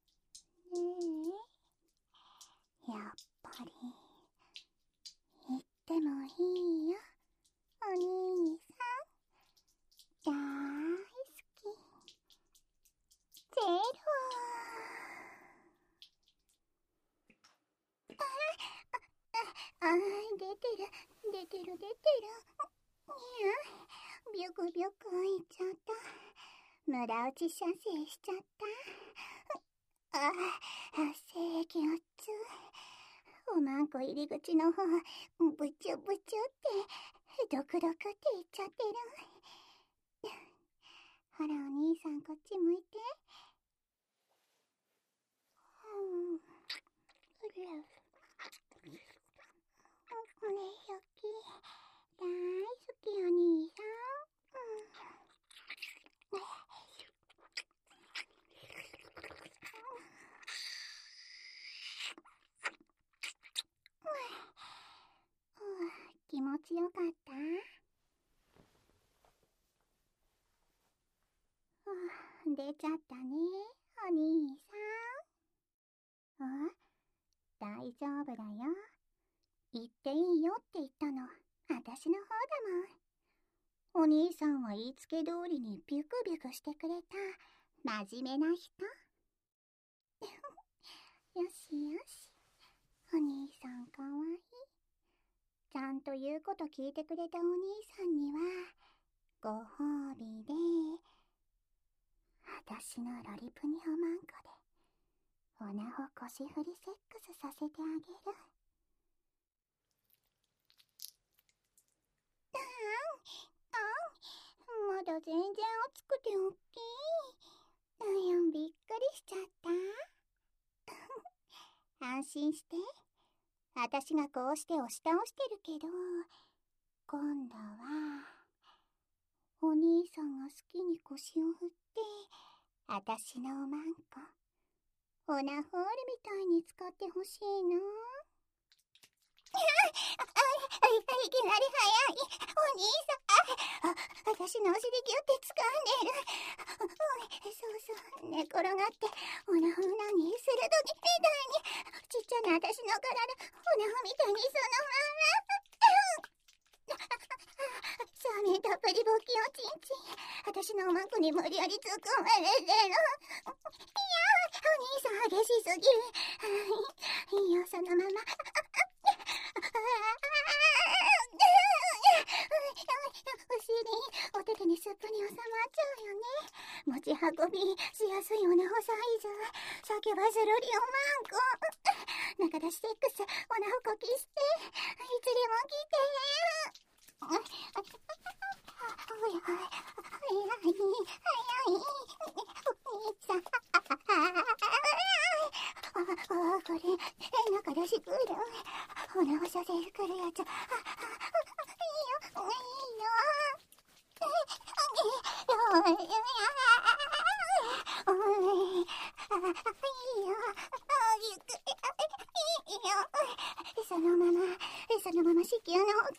え、やっぱり行ってもいいよ、お兄さん。大好き。ゼロ。出てる。ビョクいっちゃった。無駄打ち射精しちゃった。精液がおまんこ入り口の方、ブチュってドクって言っちゃってる。ほらお兄さん、こっち向いて。これよき大好きお兄さん。気持ちよかった？出ちゃったね、お兄さん。大丈夫だよ。言っていいよって言ったの、私の方だもん。お兄さんは言いつけ通りにビュクしてくれた真面目な人。よし。お兄さんかわいい。ちゃんと言うこと聞いてくれたお兄さんにはご褒美で、私のロリプニオマンコでおなほ腰振りセックスさせてあげる。まだ全然熱くておっきい。びっくりしちゃった。安心して。私がこうして押し倒してるけど、今度はお兄さんが好きに腰を振って私のおまんこオナホールみたいに使ってほしいな。いきなり早いお兄さん。私のお尻ギュって掴んでる。そう寝転がってオナホなにする時みたいに、ちっちゃな私の体オナホみたいにそのまま。サーメンたっぷりボキおちんちん、私のおまんこに無理やり突っ込まれてる。お兄さん激しすぎる。いいよそのまま。お尻お手手にすっぽり収まっちゃうよね。持ち運びしやすいオナホサイズ。叫ばずるりおまんこ。中出しセックスオナホこきして、いつでも来て。早いお兄さん。これ中出し来る。オナホ射精来るやつ。いいよ。そのまま子宮の奥。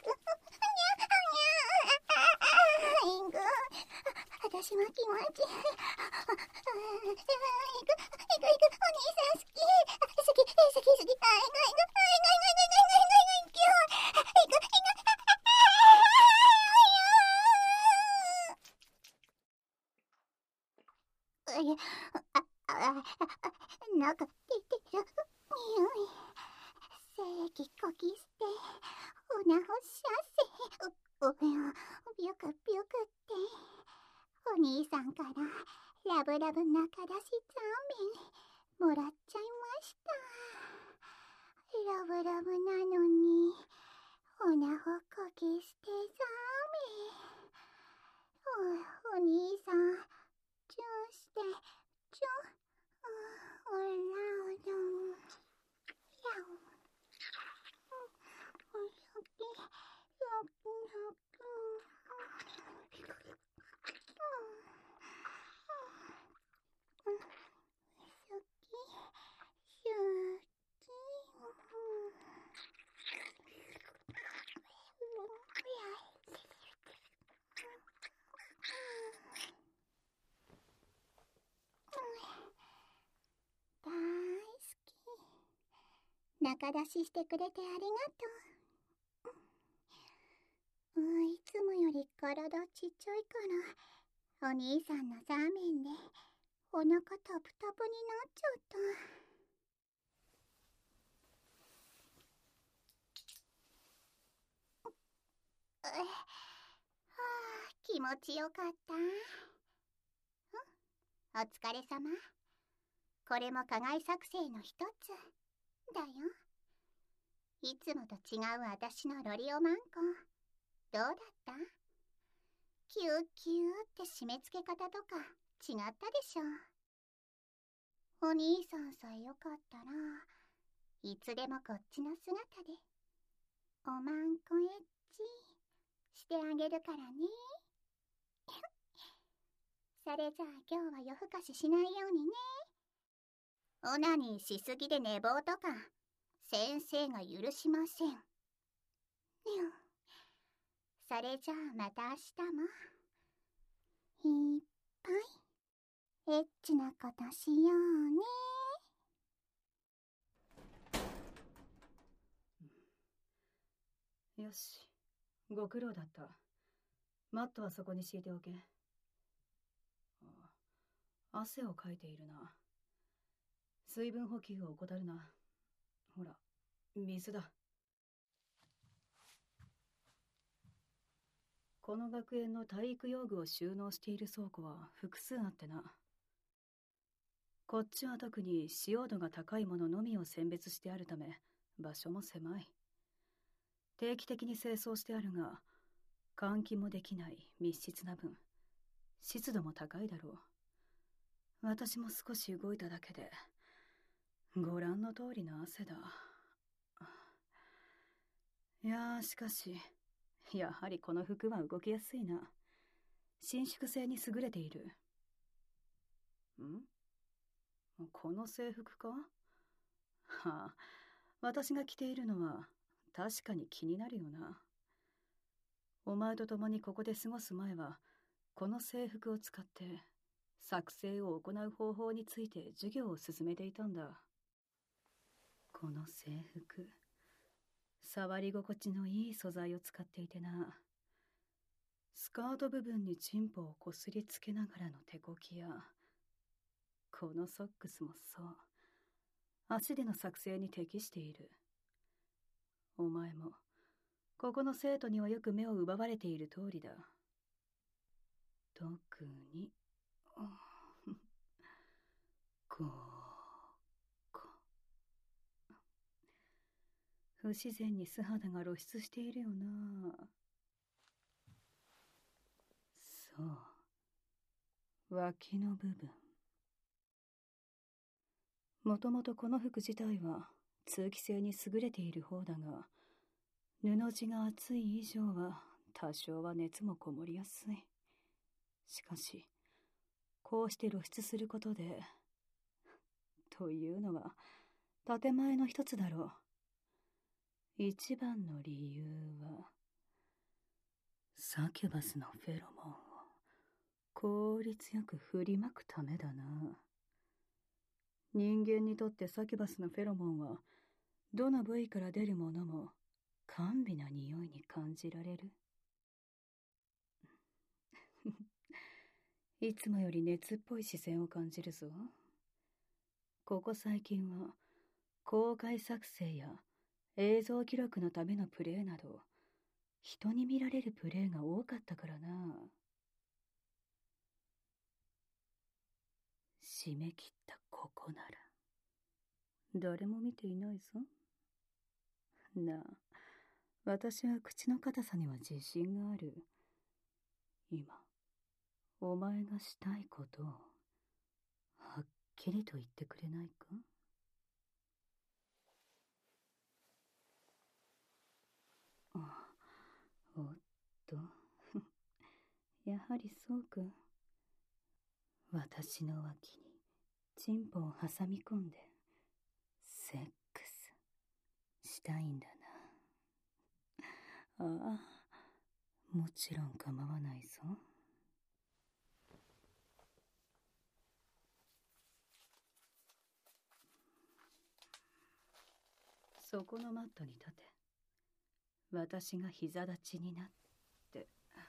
イング、私は気持ちいい。行く、お兄さん好き。なんか出てる匂い。精液こき捨て、オナホ射精。ビュクってお兄さんからラブラブ中出しザーメンもらっちゃいました。ラブラブなのにオナホこき捨てザーメン。お兄さんチューしてオラウドヤオ。 腹出ししてくれてありがとう。いつもより体ちっちゃいから、お兄さんのザーメンでお腹タプタプになっちゃった。気持ちよかった。お疲れ様。これも課外作成の一つだよ。いつもと違う私のロリオマンコ、どうだった？キューキューって締め付け方とか違ったでしょ。お兄さんさえよかったらいつでもこっちの姿でおまんこエッチしてあげるからね。それじゃあ今日は夜更かししないようにね。オナニーしすぎで寝坊とか先生が許しません。それじゃあまた明日もいっぱいエッチなことしようね。 よし、ご苦労だった。マットはそこに敷いておけ。汗をかいているな。水分補給を怠るな。ほら、水だ。この学園の体育用具を収納している倉庫は複数あってな。こっちは特に使用度が高いもののみを選別してあるため、場所も狭い。定期的に清掃してあるが、換気もできない密室な分、湿度も高いだろう。私も少し動いただけで、ご覧の通りの汗だ。いやー、しかし、やはりこの服は動きやすいな。伸縮性に優れている。この制服か？はあ、私が着ているのは確かに気になるよな。お前と共にここで過ごす前は、この制服を使って作成を行う方法について授業を進めていたんだ。この制服、触り心地のいい素材を使っていてな。スカート部分にチンポをこすりつけながらの手こきや、このソックスもそう。足での作成に適している。お前も、ここの生徒にはよく目を奪われている通りだ。特に、ここ。不自然に素肌が露出しているよな。そう。脇の部分。もともとこの服自体は通気性に優れている方だが、布地が厚い以上は多少は熱もこもりやすい。しかし、こうして露出することで、というのは建前の一つだろう。一番の理由は、サキュバスのフェロモンを効率よく振りまくためだな。人間にとってサキュバスのフェロモンは、どの部位から出るものも甘美な匂いに感じられる。いつもより熱っぽい視線を感じるぞ。ここ最近は公開作成や映像記録のためのプレイなど、人に見られるプレイが多かったからな。締め切ったここなら誰も見ていないぞ。なあ、私は口の硬さには自信がある。今、お前がしたいことをはっきりと言ってくれないか？おっとやはりそうか。私の脇にチンポを挟み込んでセックスしたいんだな。ああ、もちろん構わないぞ。 そこのマットに立て。私が膝立ちになって。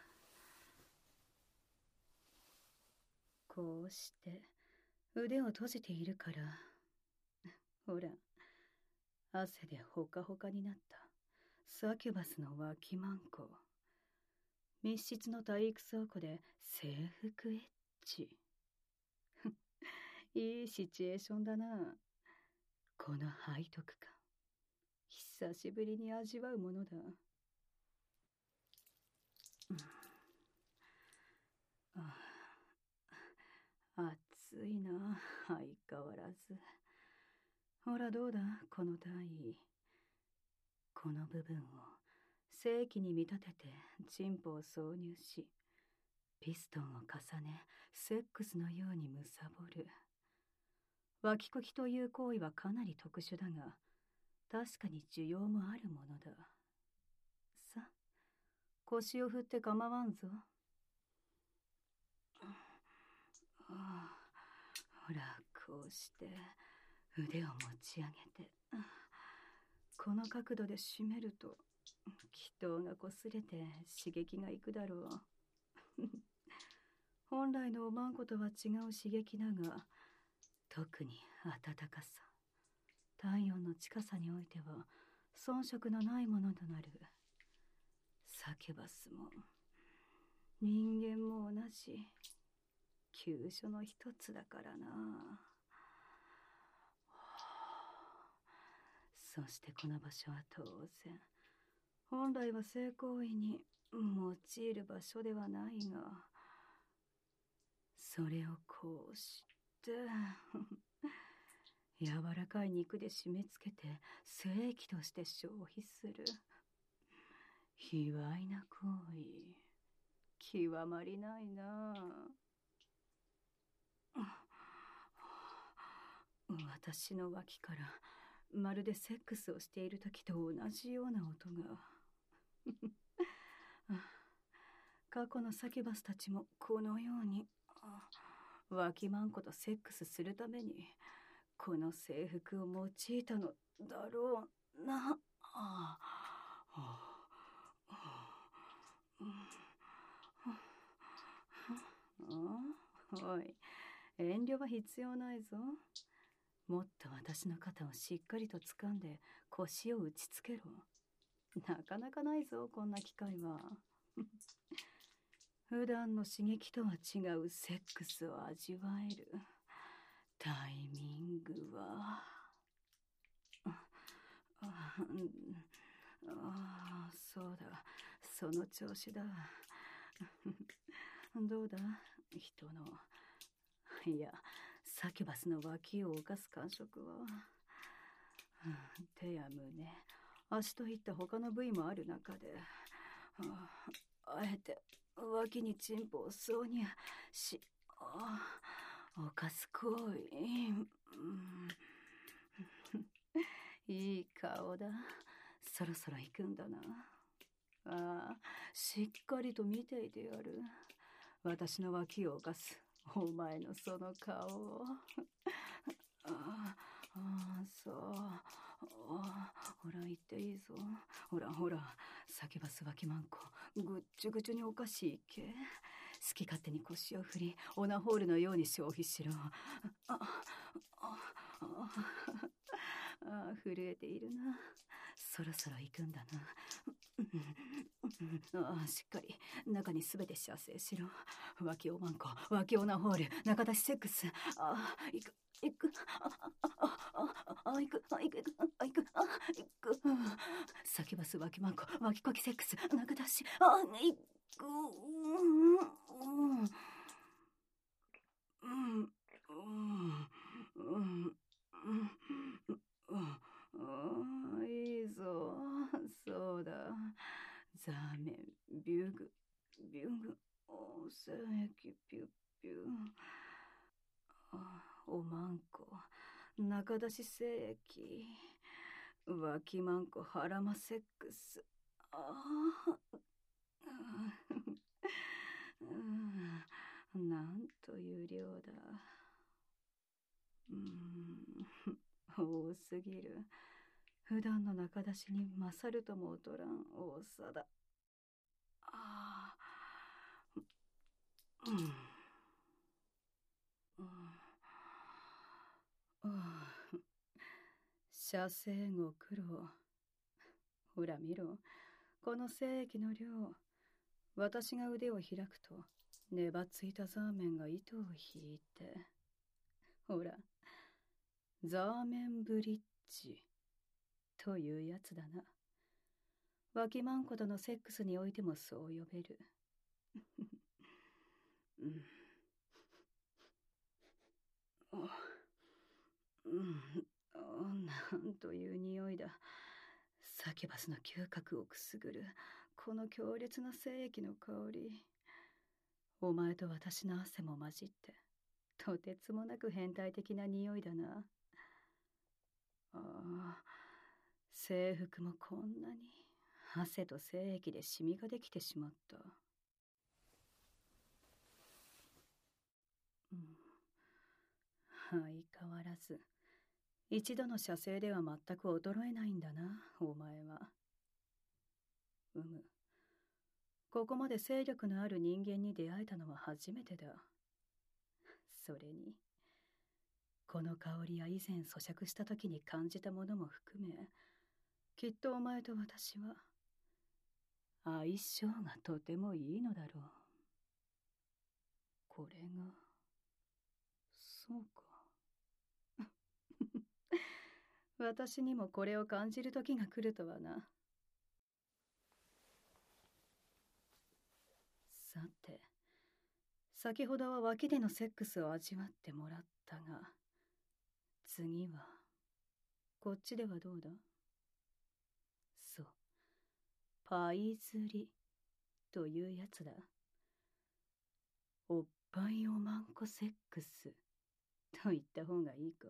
こうして腕を閉じているから、ほら、汗でほかほかになったサキュバスの脇マンコ。密室の体育倉庫で制服エッチ。いいシチュエーションだな。この背徳感、久しぶりに味わうものだ。暑いな、相変わらず。ほらどうだ、この体位。この部分を正規に見立ててチンポを挿入し、ピストンを重ね、セックスのように貪る。脇こきという行為はかなり特殊だが、確かに需要もあるものだ。さ、腰を振って構わんぞ。ほら、こうして腕を持ち上げて、この角度で締めると気筒が擦れて刺激がいくだろう。本来のおまんことは違う刺激だが、特に暖かさ、体温の近さにおいては遜色のないものとなる。サキュバスも人間も同じ急所の一つだからな。そしてこの場所は当然、本来は性行為に用いる場所ではないが、それをこうして柔らかい肉で締め付けて精液として消費する卑猥な行為、極まりないな。私の脇からまるでセックスをしている時と同じような音が過去のサキュバスたちもこのように脇マンコとセックスするためにこの制服を用いたのだろうな。おい、遠慮は必要ないぞ。もっと私の肩をしっかりと掴んで腰を打ちつけろ。なかなかないぞ、こんな機会は。普段の刺激とは違うセックスを味わえる。タイミングはそうだ、その調子だ。どうだ、人の、いや、サキュバスの脇を犯す感触は。手や胸、足といった他の部位もある中で、あえて脇にチンポを挿入し、犯す行為。いい顔だ。そろそろ行くんだな。しっかりと見ていてやる。私の脇を犯すお前のその顔を。そう。ほら、言っていいぞ。ほらほら、サキュバス脇マンコ、ぐっちゅぐちゅにおかしいっけ。好き勝手に腰を振り、オナホールのように消費しろ。震えているな。そろそろ行くんだな。しっかり中にすべて射精しろ。脇おまんこ、脇オナホール、中出しセックス。行く。行く。サキュバス脇マンコ、脇こきセックス、中出し。行く。いいぞ。そうだ。ザーメン、ビュグ、精液、ピュッピュ。おまんこ、中出し精液、脇まんこ、腹間セックス。なんという量だ。多すぎる。 普段の中出しに勝るとも劣らん多さだ。ああ、うん、うん、うん。射精後苦労。ほら見ろ、この精液の量。私が腕を開くと、粘ついたザーメンが糸を引いて。ほら、ザーメンブリッジというやつだな。脇マンコとのセックスにおいてもそう呼べる。うん、なんという匂いだ。サキュバスの嗅覚をくすぐるこの強烈な精液の香り。お前と私の汗も混じってとてつもなく変態的な匂いだな。ああ、制服もこんなに汗と精液でシミができてしまった。うん、相変わらず一度の射精では全く衰えないんだな、お前は。ここまで勢力のある人間に出会えたのは初めてだ。それに、この香りや以前咀嚼した時に感じたものも含め、きっとお前と私は相性がとてもいいのだろう。これが、そうか。私にもこれを感じる時が来るとはな。さて、先ほどは脇でのセックスを味わってもらったが、次はこっちではどうだ？そう、パイ釣りというやつだ。おっぱいおまんこセックスと言った方がいいか？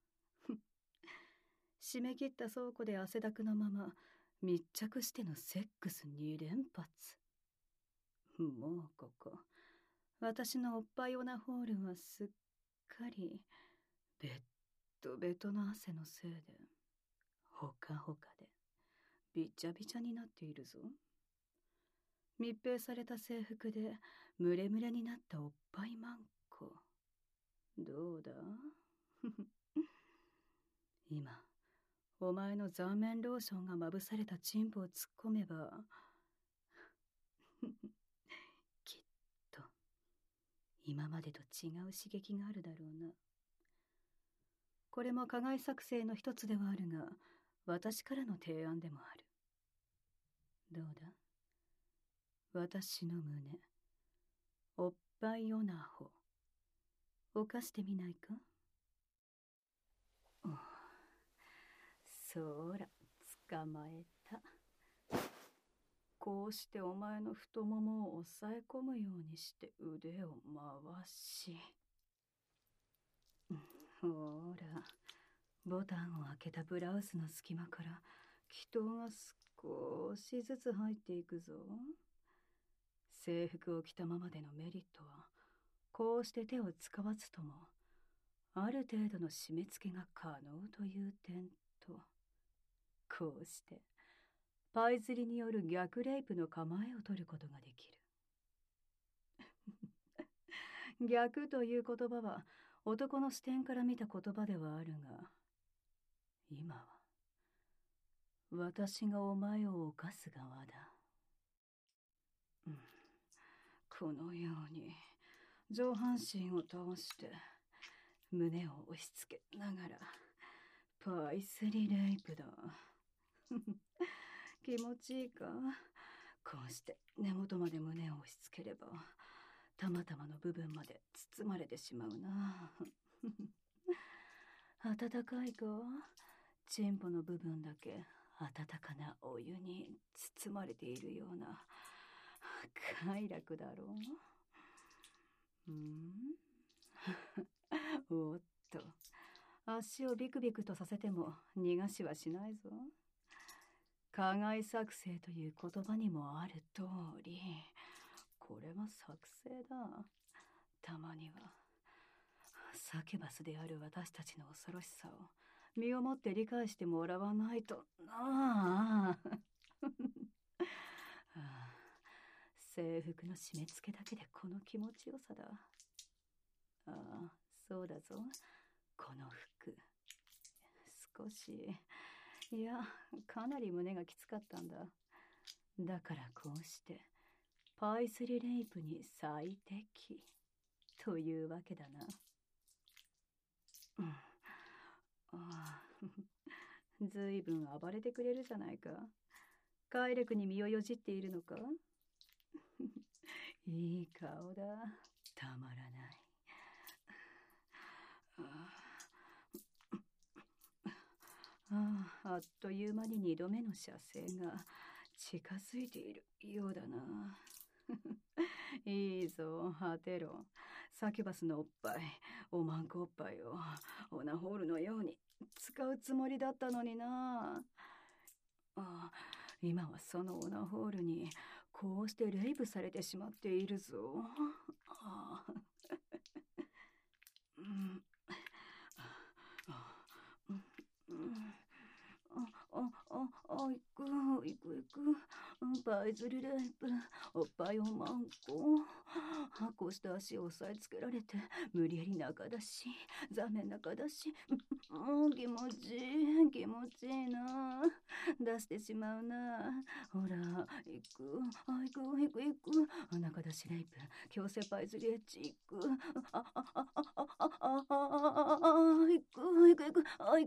締め切った倉庫で汗だくのまま密着してのセックス2連発。もうここ、私のおっぱいオナホールはすっかりベッドベトの汗のせいでほかほかでびちゃびちゃになっているぞ。密閉された制服でムレムレになったおっぱいマンコ、どうだ？今お前のザーメンローションがまぶされたチンポを突っ込めばきっと今までと違う刺激があるだろうな。これも加害作成の一つではあるが、私からの提案でもある。どうだ？私の胸、おっぱいオナホ、犯してみないか？そら、捕まえた。こうしてお前の太ももを押さえ込むようにして腕を回し、ほら、ボタンを開けたブラウスの隙間から気筒が少しずつ入っていくぞ。制服を着たままでのメリットは、こうして手を使わずともある程度の締め付けが可能という点と、こうしてパイ釣りによる逆レイプの構えを取ることができる。逆という言葉は男の視点から見た言葉ではあるが、今は私がお前を犯す側だ。このように上半身を倒して胸を押し付けながらパイスリレイプだ。気持ちいいか？こうして根元まで胸を押し付ければたまたまの部分まで包まれてしまうな。暖かいか？チンポの部分だけ暖かなお湯に包まれているような快楽だろう。おっと、足をビクビクとさせても逃がしはしないぞ。加害作成という言葉にもある通り、これは作成だ。たまにはサキュバスである私たちの恐ろしさを身をもって理解してもらわないとなあ。制服の締め付けだけでこの気持ちよさだ。ああ、そうだぞ。この服。少し、いや、かなり胸がきつかったんだ。だからこうして、パイスリレイプに最適。というわけだな。ずいぶん暴れてくれるじゃないか。快楽に身をよじっているのか。いい顔だ。たまらない。あっという間に2度目の射精が近づいているようだな。いいぞ、果てろ。サキュバスのおっぱい、おまんこおっぱいをオナホールのように使うつもりだったのにな。今はそのオナホールにこうしてレイプされてしまっているぞ。パイズリレイプ、おっぱいをまんこ。こうして足を押さえつけられて、無理やり中出し、座面中出し。気持ちいい、気持ちいいな。出してしまうな。ほら、行く、行く。中出しレイプ、強制パイズリエッチ、行く。行く。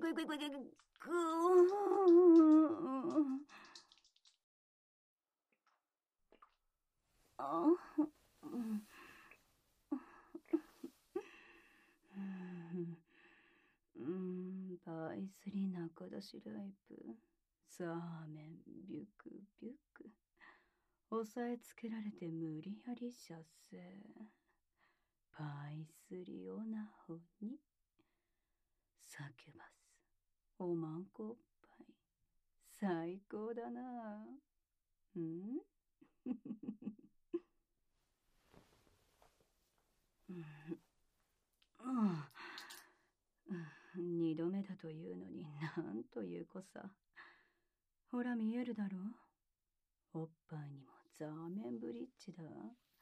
パイスリ中出しライプ、ザーメン、ビュクビュク。押さえつけられて無理やり射精。パイスリオナホに、サキュバス、おまんこおっぱい。最高だな。2度目だというのになんというこさ。ほら見えるだろう。おっぱいにもザーメンブリッジだ。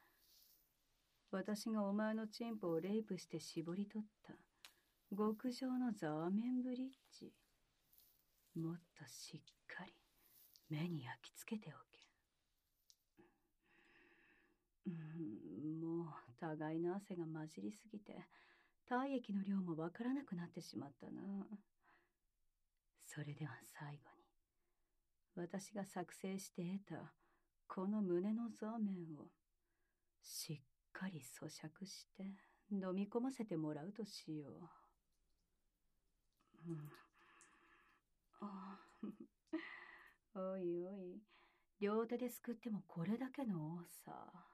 私がお前のチンポをレイプして絞り取った極上のザーメンブリッジ。もっとしっかり目に焼き付けておけ。もう互いの汗が混じりすぎて体液の量もわからなくなってしまったな。それでは最後に私が作成して得たこの胸のザーメンをしっかり咀嚼して飲み込ませてもらうとしよう。おいおい、両手ですくってもこれだけの多さ。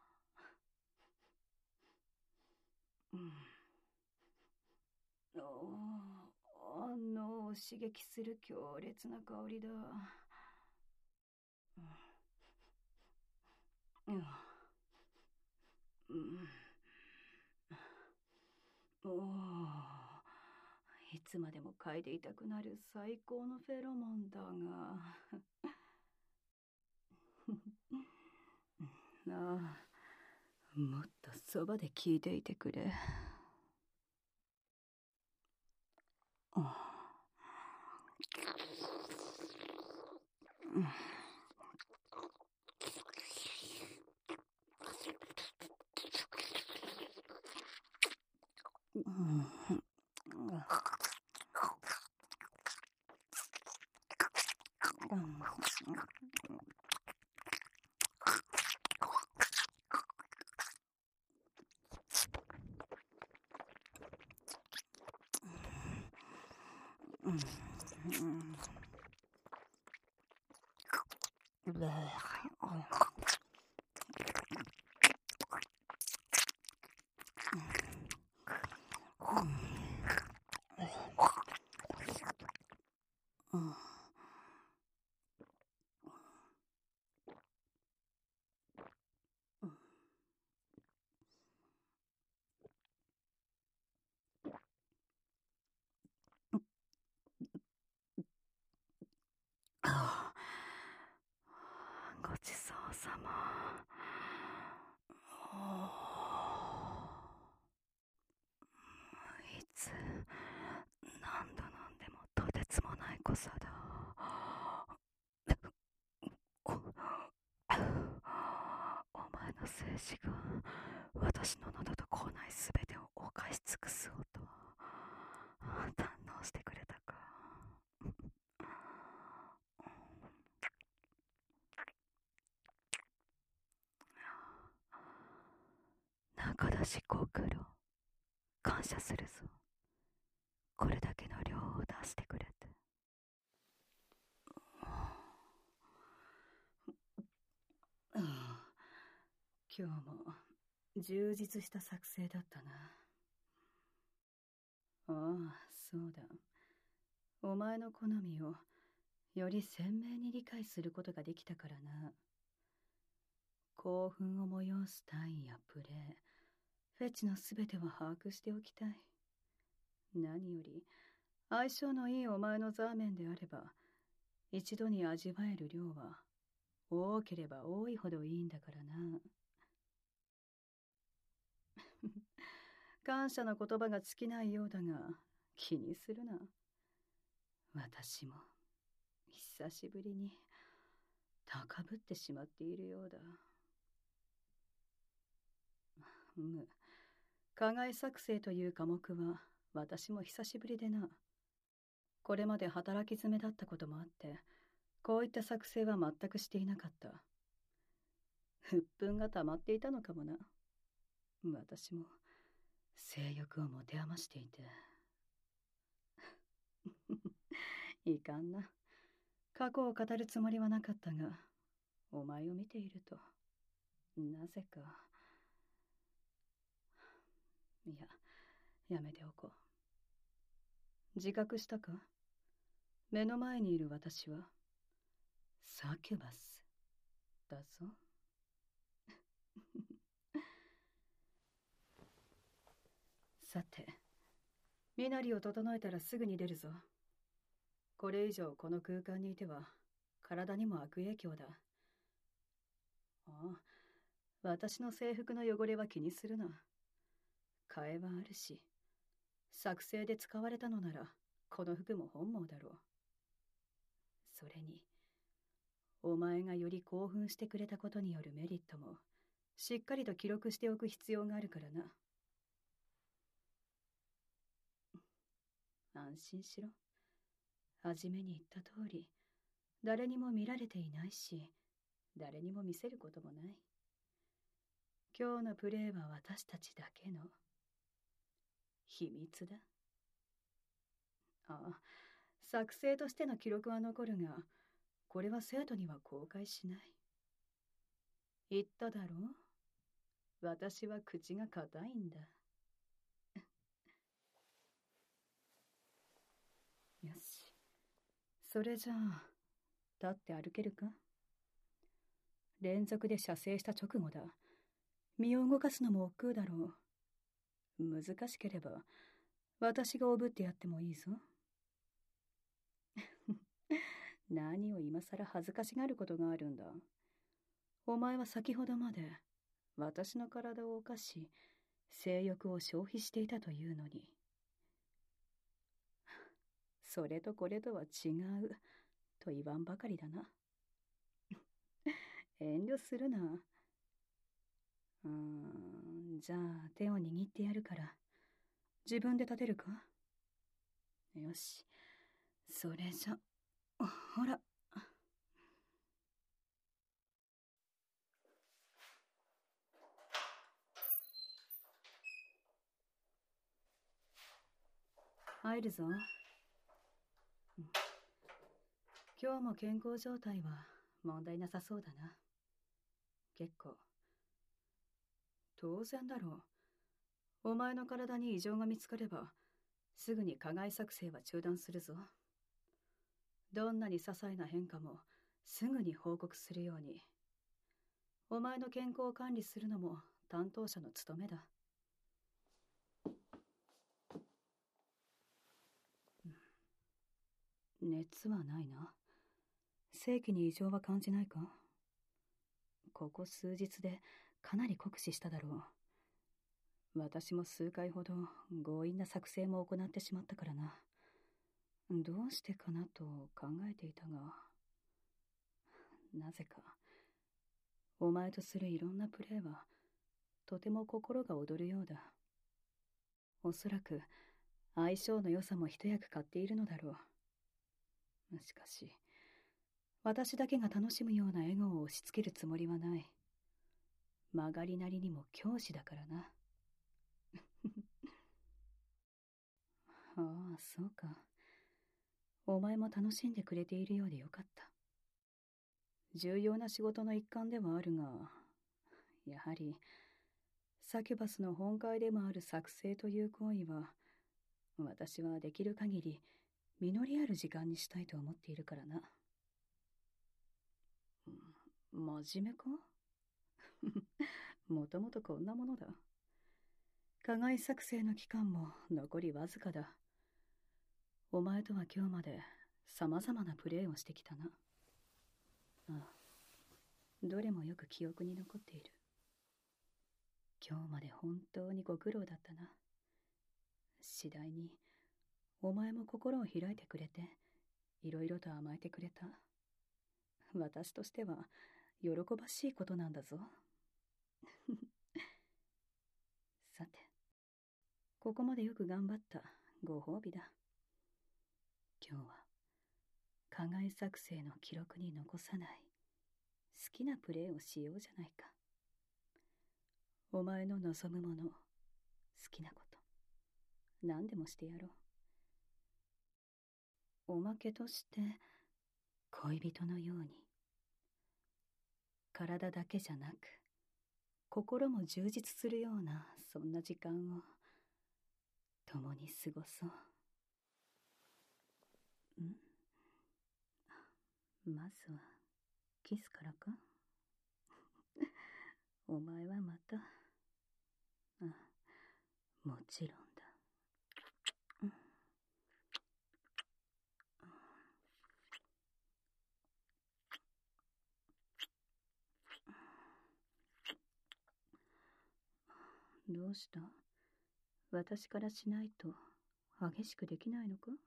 脳を刺激する強烈な香りだ。いつまでも嗅いでいたくなる最高のフェロモンだが。もっとそばで聞いていてくれ。 いつ何度飲んでもとてつもない濃さだ。お前の静止が私の喉と口内すべてを犯し尽くす音、堪能してくれたか。中出しご苦労、感謝するぞ。これだけの量を出してくれて。今日も充実した作成だったな。ああ、そうだ。お前の好みをより鮮明に理解することができたからな。興奮を催す単位やプレー、フェチのすべては把握しておきたい。何より相性のいいお前のザーメンであれば、一度に味わえる量は多ければ多いほどいいんだからな。感謝の言葉が尽きないようだが、気にするな。私も久しぶりに高ぶってしまっているようだ。課外作成という科目は私も久しぶりでな。これまで働き詰めだったこともあって、こういった作成は全くしていなかった。鬱憤が溜まっていたのかもな。私も性欲を持て余していて。いかんな。過去を語るつもりはなかったが、お前を見ていると、なぜか。いや、やめておこう。自覚したか？目の前にいる私は、サキュバス、だぞ。さて、身なりを整えたらすぐに出るぞ。これ以上この空間にいては、体にも悪影響だ。ああ、私の制服の汚れは気にするな。替えはあるし、作成で使われたのなら、この服も本望だろう。それに、お前がより興奮してくれたことによるメリットも、しっかりと記録しておく必要があるからな。安心しろ。初めに言った通り、誰にも見られていないし、誰にも見せることもない。今日のプレーは私たちだけの秘密だ。ああ、作成としての記録は残るが、これは生徒には公開しない。言っただろう？私は口が固いんだ。よし。それじゃあ、立って歩けるか？連続で射精した直後だ。身を動かすのも億劫だろう。難しければ、私がおぶってやってもいいぞ。何を今さら恥ずかしがることがあるんだ。お前は先ほどまで私の体を犯し、性欲を消費していたというのに。それとこれとは違うと言わんばかりだな。遠慮するな。じゃあ手を握ってやるから、自分で立てるか？よし。それじゃ、ほら。入るぞ。今日も健康状態は問題なさそうだな。結構。当然だろう。お前の体に異常が見つかれば、すぐに課外作成は中断するぞ。どんなに些細な変化もすぐに報告するように。お前の健康を管理するのも担当者の務めだ。熱はないな。性器に異常は感じないか？ ここ数日でかなり酷使しただろう。私も数回ほど強引な作成も行ってしまったからな。どうしてかなと考えていたが、なぜかお前とするいろんなプレーはとても心が躍るようだ。おそらく相性の良さも一役買っているのだろう。しかし私だけが楽しむような笑顔を押し付けるつもりはない。曲がりなりにも教師だからな。ああ、そうか。お前も楽しんでくれているようでよかった。重要な仕事の一環ではあるが、やはりサキュバスの本会でもある作成という行為は、私はできる限り実りある時間にしたいと思っているからな。真面目か？もともとこんなものだ。課外作成の期間も残りわずかだ。お前とは今日まで様々なプレーをしてきたな。ああ、どれもよく記憶に残っている。今日まで本当にご苦労だったな。次第にお前も心を開いてくれて、いろいろと甘えてくれた。私としては喜ばしいことなんだぞ。さて、ここまでよく頑張った。ご褒美だ。今日は課外作成の記録に残さない好きなプレーをしようじゃないか。お前の望むもの、好きなこと、何でもしてやろう。おまけとして恋人のように、体だけじゃなく心も充実するような、そんな時間を共に過ごそう。まずはキスからか？お前はまた。あ、もちろんだ。どうした？私からしないと激しくできないのか？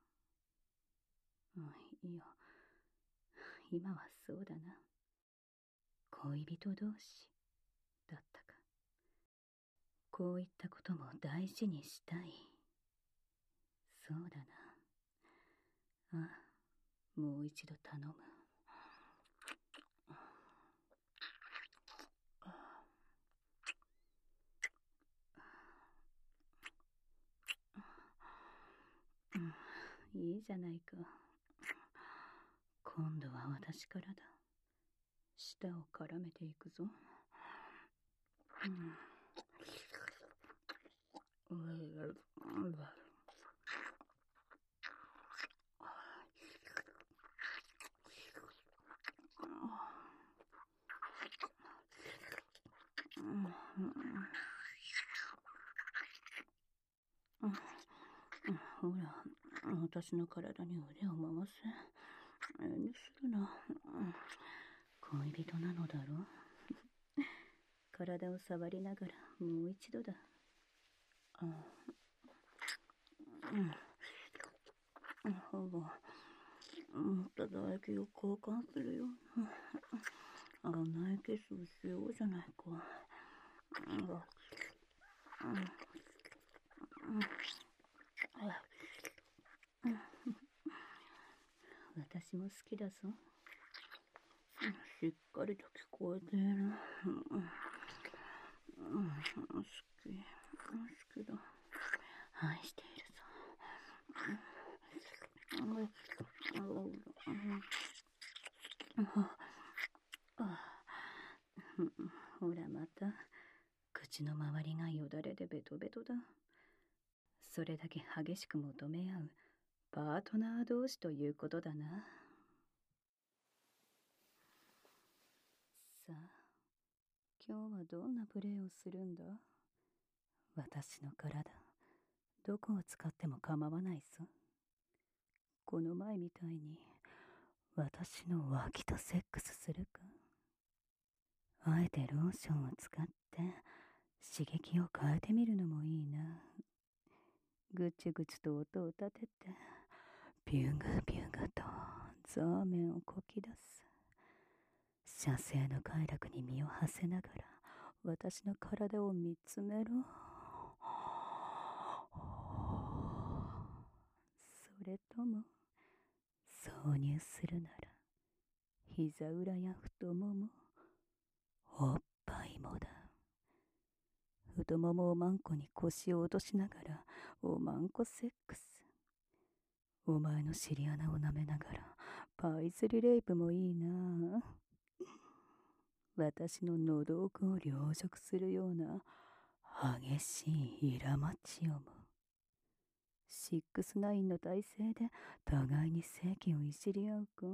いや、今はそうだな。恋人同士だったか。こういったことも大事にしたい。そうだな。あ、もう一度頼む。いいじゃないか。今度は私からだ。舌を絡めていくぞ。ほら、私の体に腕を回せ。遠慮するな。恋人なのだろ。体を触りながらもう一度だ。ほぼ持った唾液を交換するような甘いキスをしようじゃないか。私も好きだぞ。しっかりと聞こえている。好きだ。愛しているぞ。ほらまた口の周りがよだれでベトベトだ。それだけ激しく求め合うパートナー同士ということだな。さあ、今日はどんなプレーをするんだ？私の体、どこを使っても構わないぞ。この前みたいに私の脇とセックスするか？ あえてローションを使って刺激を変えてみるのもいいな。ぐちゅぐちゅと音を立てて、ビュグビュグとザーメンをこき出す。射精の快楽に身を馳せながら私の体を見つめろ。それとも挿入するなら膝裏や太もも、おっぱいもだ。太ももをマンコに腰を落としながらおまんこセックス。お前の尻穴を舐めながらパイズリレイプもいいな。私の喉奥を凌辱するような激しいイラマチオも。6-9の体勢で互いに性器をいじり合うか。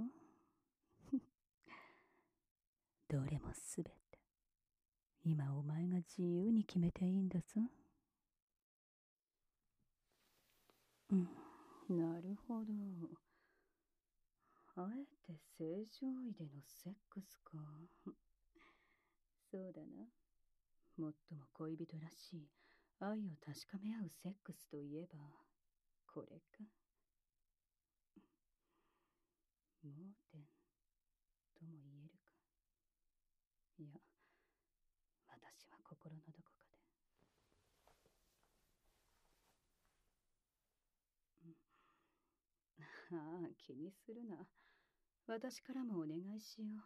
どれもすべて今お前が自由に決めていいんだぞ。なるほど。あえて正常位でのセックスか。そうだな。最も恋人らしい愛を確かめ合うセックスといえばこれか。盲点とも言えるか。いや、私は心のどこかで。ああ、気にするな。私からもお願いしよ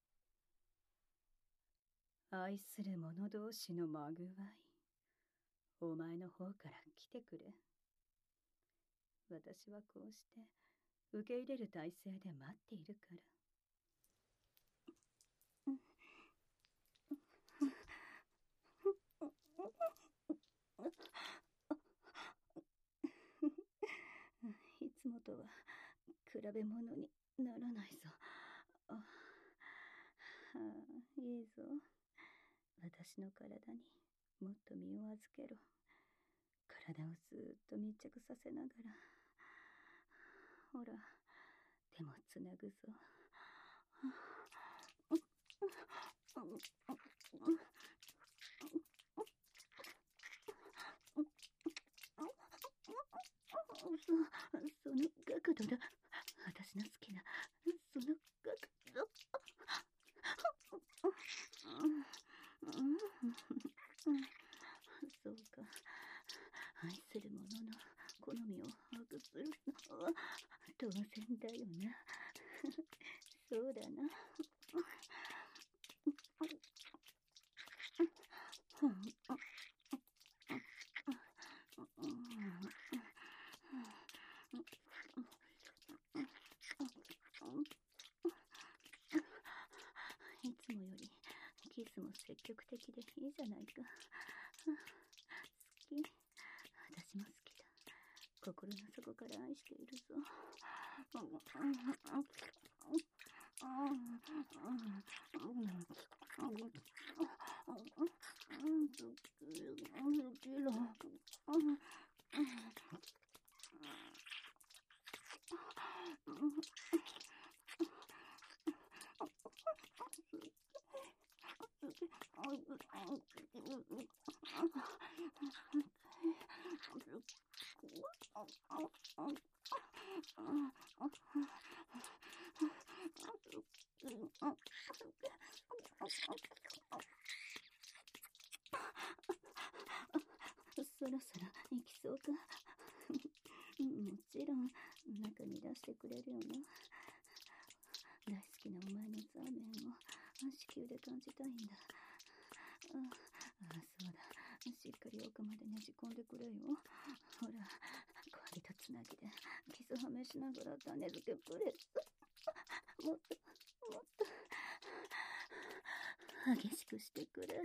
う。愛する者同士のまぐわい、お前の方から来てくれ。私はこうして受け入れる体勢で待っているから。いつもとは比べ物にならないぞ。ああ、いいぞ。私の体にもっと身を預けろ。体をずっと密着させながら。ほら、手もつなぐぞ。その角度だ。私の好きなその角度。そうか。愛する者の好みを把握するのは当然だよな。そうだな。いつもよりキスも積極的でいいじゃないか。好き。私も好きだ。心の底から愛しているぞ。そろそろ行きそうか。もちろん中に出してくれるよな。大好きなお前のザーメンを子宮で感じたいんだ。そうだ。しっかり奥までねじ込んでくれよ。ほら、氷とつなぎでキスはめしながら種付けプレス。もっともっと激しくしてくれ。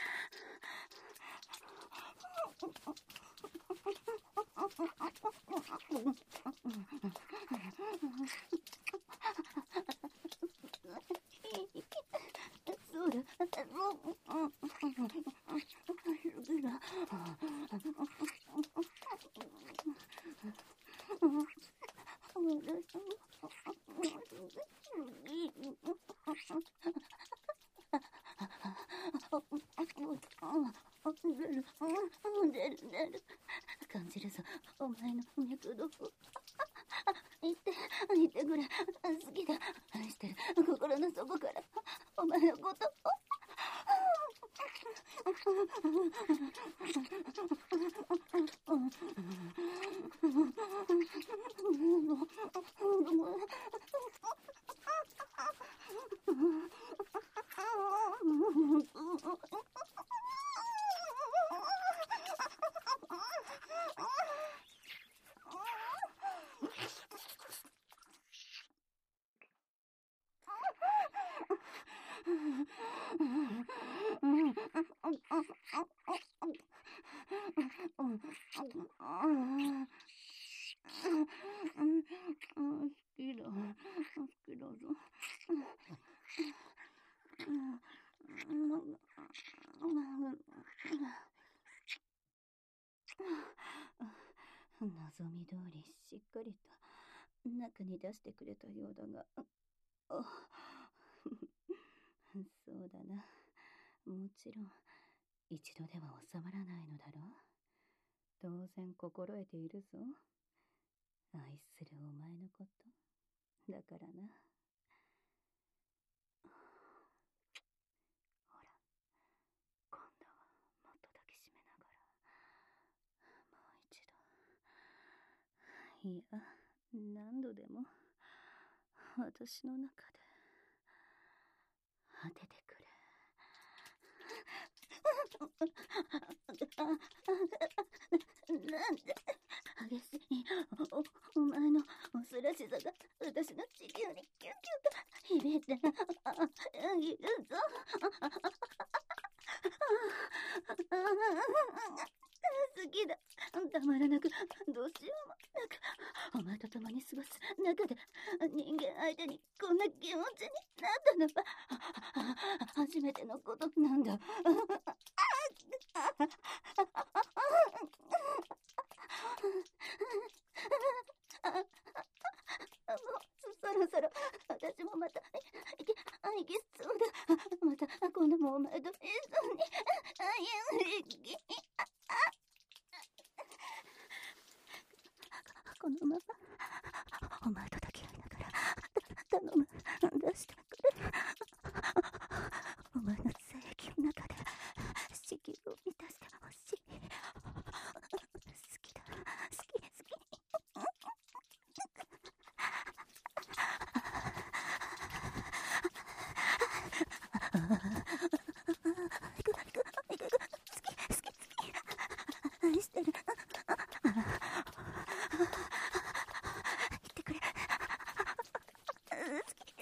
そうだ。 出る。感じるぞ、お前の脈動。言ってくれ。好きだ。愛してる。心の底から。お前のこと。望み通りしっかりと中に出してくれたようだが、そうだな。もちろん一度では収まらないのだろう。当然心得ているぞ。愛するお前のことだからな。ほら、今度はもっと抱きしめながら、もう一度。いや、何度でも私の中で当ててくれ。なんで激しいお前のおすらしさが私の地球にキュンキュンと響いているぞ。好きだ。たまらなく、どうしようもなく、お前と共に過ごす中で人間相手にこんな気持ちになったのは初めてのことなんだ。そろそろ私もまた息しそうだ。また今度もお前と一緒にこのままお前と抱き合いながら頼む、出してくれ。お前の精液の中で子宮を満たしてほしい。好きだ、好き。愛してる。言ってくれ。好き。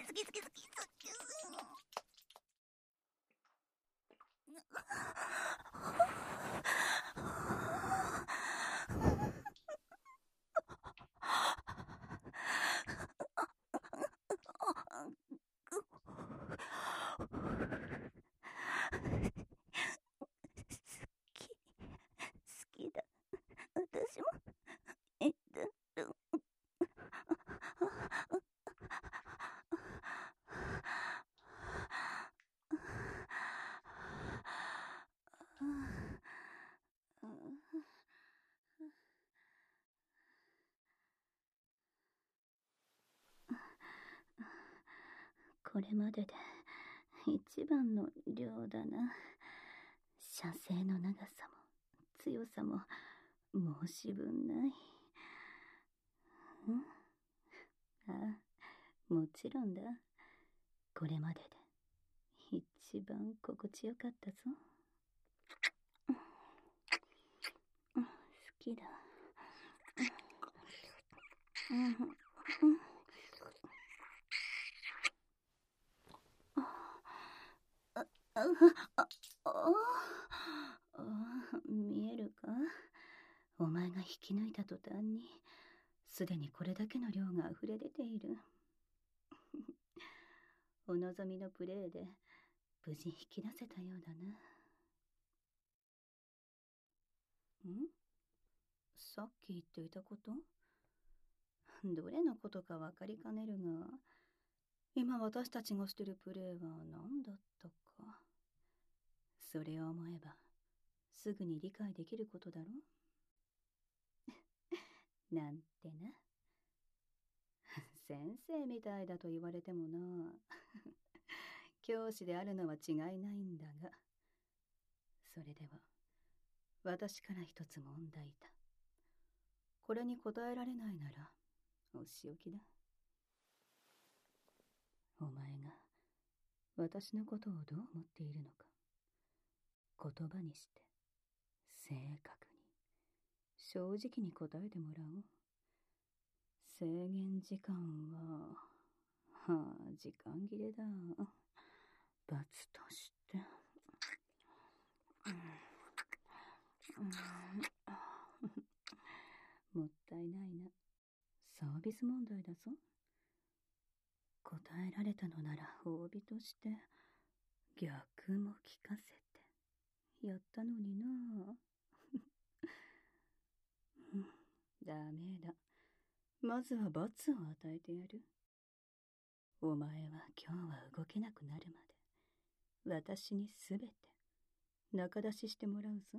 好きだ。私も言ってる。これまでで一番の量だな。射精の長さも強さも申し分ない。ああ、もちろんだ。これまでで一番心地よかったぞ。好きだ。見えるか？お前が引き抜いた途端にすでにこれだけの量が溢れ出ている。お望みのプレーで無事引き出せたようだな。さっき言っていたこと？どれのことか分かりかねるが、今私たちがしてるプレーは何だったか。 それを思えば、すぐに理解できることだろなんてな。先生みたいだと言われてもな。教師であるのは違いないんだが。それでは、私から一つ問題だ。これに答えられないなら、お仕置きだ。お前が、私のことをどう思っているのか、言葉にして、正確に、正直に答えてもらおう。制限時間は、時間切れだ。罰として。もったいないな。サービス問題だぞ。答えられたのなら褒美として逆も聞かせてやったのにな。ダメだ。まずは罰を与えてやる。お前は今日は動けなくなるまで私にすべて仲出ししてもらうぞ。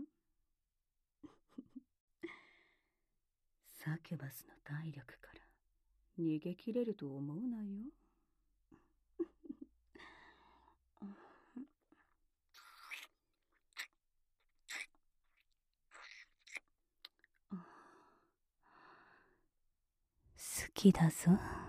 サキュバスの体力から逃げ切れると思うなよ。好きだぞ。